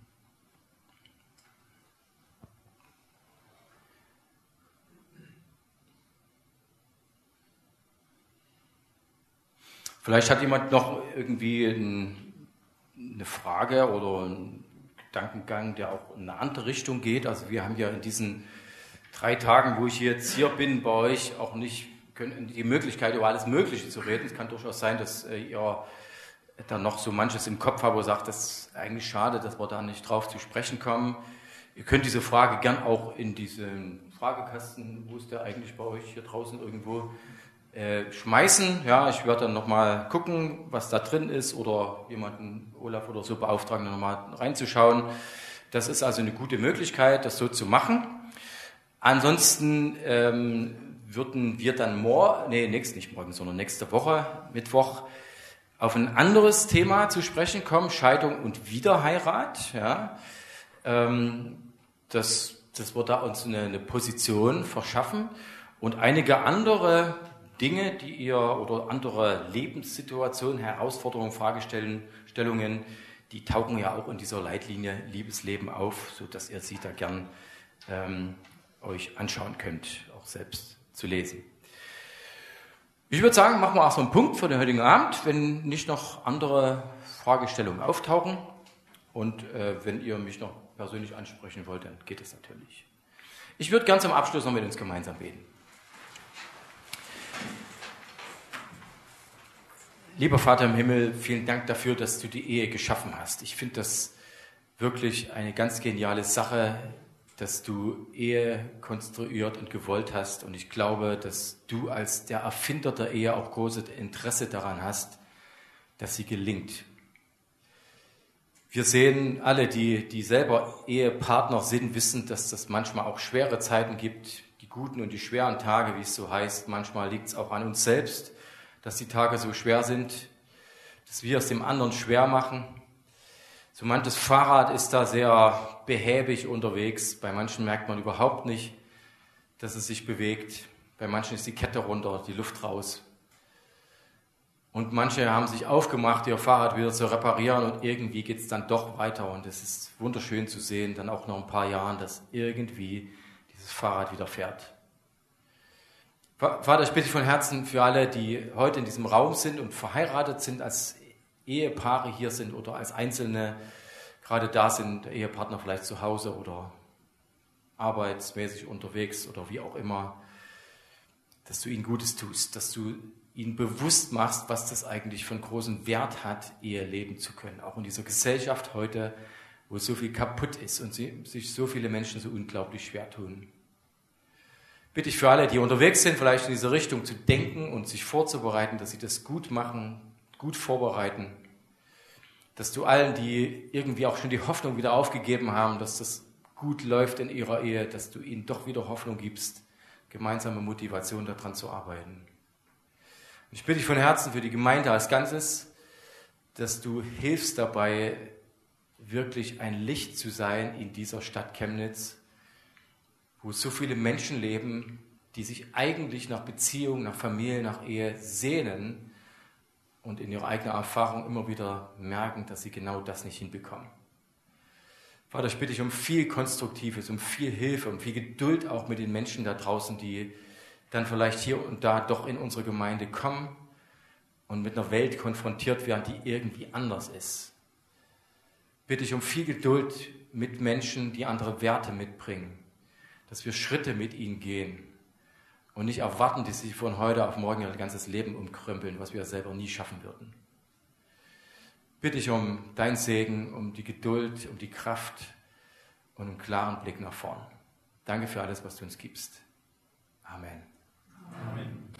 Vielleicht hat jemand noch irgendwie ein, eine Frage oder einen Gedankengang, der auch in eine andere Richtung geht. Also wir haben ja in diesen drei Tagen, wo ich jetzt hier bin bei euch, auch nicht können, die Möglichkeit, über alles Mögliche zu reden. Es kann durchaus sein, dass äh, ihr da noch so manches im Kopf habt, wo ihr sagt, das ist eigentlich schade, dass wir da nicht drauf zu sprechen kommen. Ihr könnt diese Frage gern auch in diesen Fragekasten, wo ist der eigentlich bei euch hier draußen irgendwo, Äh, schmeißen. Ja, ich werde dann nochmal gucken, was da drin ist, oder jemanden, Olaf oder so, beauftragen, nochmal reinzuschauen. Das ist also eine gute Möglichkeit, das so zu machen. Ansonsten ähm, würden wir dann morgen, nee, nächst, nicht morgen, sondern nächste Woche, Mittwoch, auf ein anderes Thema zu sprechen kommen, Scheidung und Wiederheirat. Ja. Ähm, das, das wird da uns eine, eine Position verschaffen, und einige andere Dinge, die ihr oder andere Lebenssituationen, Herausforderungen, Fragestellungen, die tauchen ja auch in dieser Leitlinie Liebesleben auf, sodass ihr sie da gern ähm, euch anschauen könnt, auch selbst zu lesen. Ich würde sagen, machen wir auch so einen Punkt für den heutigen Abend, wenn nicht noch andere Fragestellungen auftauchen, und äh, wenn ihr mich noch persönlich ansprechen wollt, dann geht es natürlich. Ich würde gern zum Abschluss noch mit uns gemeinsam beten. Lieber Vater im Himmel, vielen Dank dafür, dass du die Ehe geschaffen hast. Ich finde das wirklich eine ganz geniale Sache, dass du Ehe konstruiert und gewollt hast. Und ich glaube, dass du als der Erfinder der Ehe auch großes Interesse daran hast, dass sie gelingt. Wir sehen alle, die, die selber Ehepartner sind, wissen, dass es manchmal auch schwere Zeiten gibt, die guten und die schweren Tage, wie es so heißt. Manchmal liegt es auch an uns selbst, dass die Tage so schwer sind. dass wir es dem anderen schwer machen. So manches Fahrrad ist da sehr behäbig unterwegs. Bei manchen merkt man überhaupt nicht, dass es sich bewegt. Bei manchen ist die Kette runter, die Luft raus. Und manche haben sich aufgemacht, ihr Fahrrad wieder zu reparieren und irgendwie geht es dann doch weiter. Und es ist wunderschön zu sehen, dann auch nach ein paar Jahren, dass irgendwie dieses Fahrrad wieder fährt. Vater, ich bitte dich von Herzen für alle, die heute in diesem Raum sind und verheiratet sind, als Ehepaare hier sind oder als Einzelne gerade da sind, der Ehepartner vielleicht zu Hause oder arbeitsmäßig unterwegs oder wie auch immer, dass du ihnen Gutes tust, dass du ihnen bewusst machst, was das eigentlich für einen großen Wert hat, Ehe leben zu können. Auch in dieser Gesellschaft heute, wo so viel kaputt ist und sich so viele Menschen so unglaublich schwer tun. Bitte ich für alle, die unterwegs sind, vielleicht in diese Richtung zu denken und sich vorzubereiten, dass sie das gut machen, gut vorbereiten, dass du allen, die irgendwie auch schon die Hoffnung wieder aufgegeben haben, dass das gut läuft in ihrer Ehe, dass du ihnen doch wieder Hoffnung gibst, gemeinsame Motivation daran zu arbeiten. Und ich bitte dich von Herzen für die Gemeinde als Ganzes, dass du hilfst dabei, wirklich ein Licht zu sein in dieser Stadt Chemnitz, wo so viele Menschen leben, die sich eigentlich nach Beziehung, nach Familie, nach Ehe sehnen und in ihrer eigenen Erfahrung immer wieder merken, dass sie genau das nicht hinbekommen. Vater, ich bitte dich um viel Konstruktives, um viel Hilfe, um viel Geduld auch mit den Menschen da draußen, die dann vielleicht hier und da doch in unsere Gemeinde kommen und mit einer Welt konfrontiert werden, die irgendwie anders ist. Bitte ich um viel Geduld mit Menschen, die andere Werte mitbringen, dass wir Schritte mit ihnen gehen und nicht erwarten, dass sie von heute auf morgen ihr ganzes Leben umkrempeln, was wir selber nie schaffen würden. Bitte ich um deinen Segen, um die Geduld, um die Kraft und einen klaren Blick nach vorn. Danke für alles, was du uns gibst. Amen. Amen.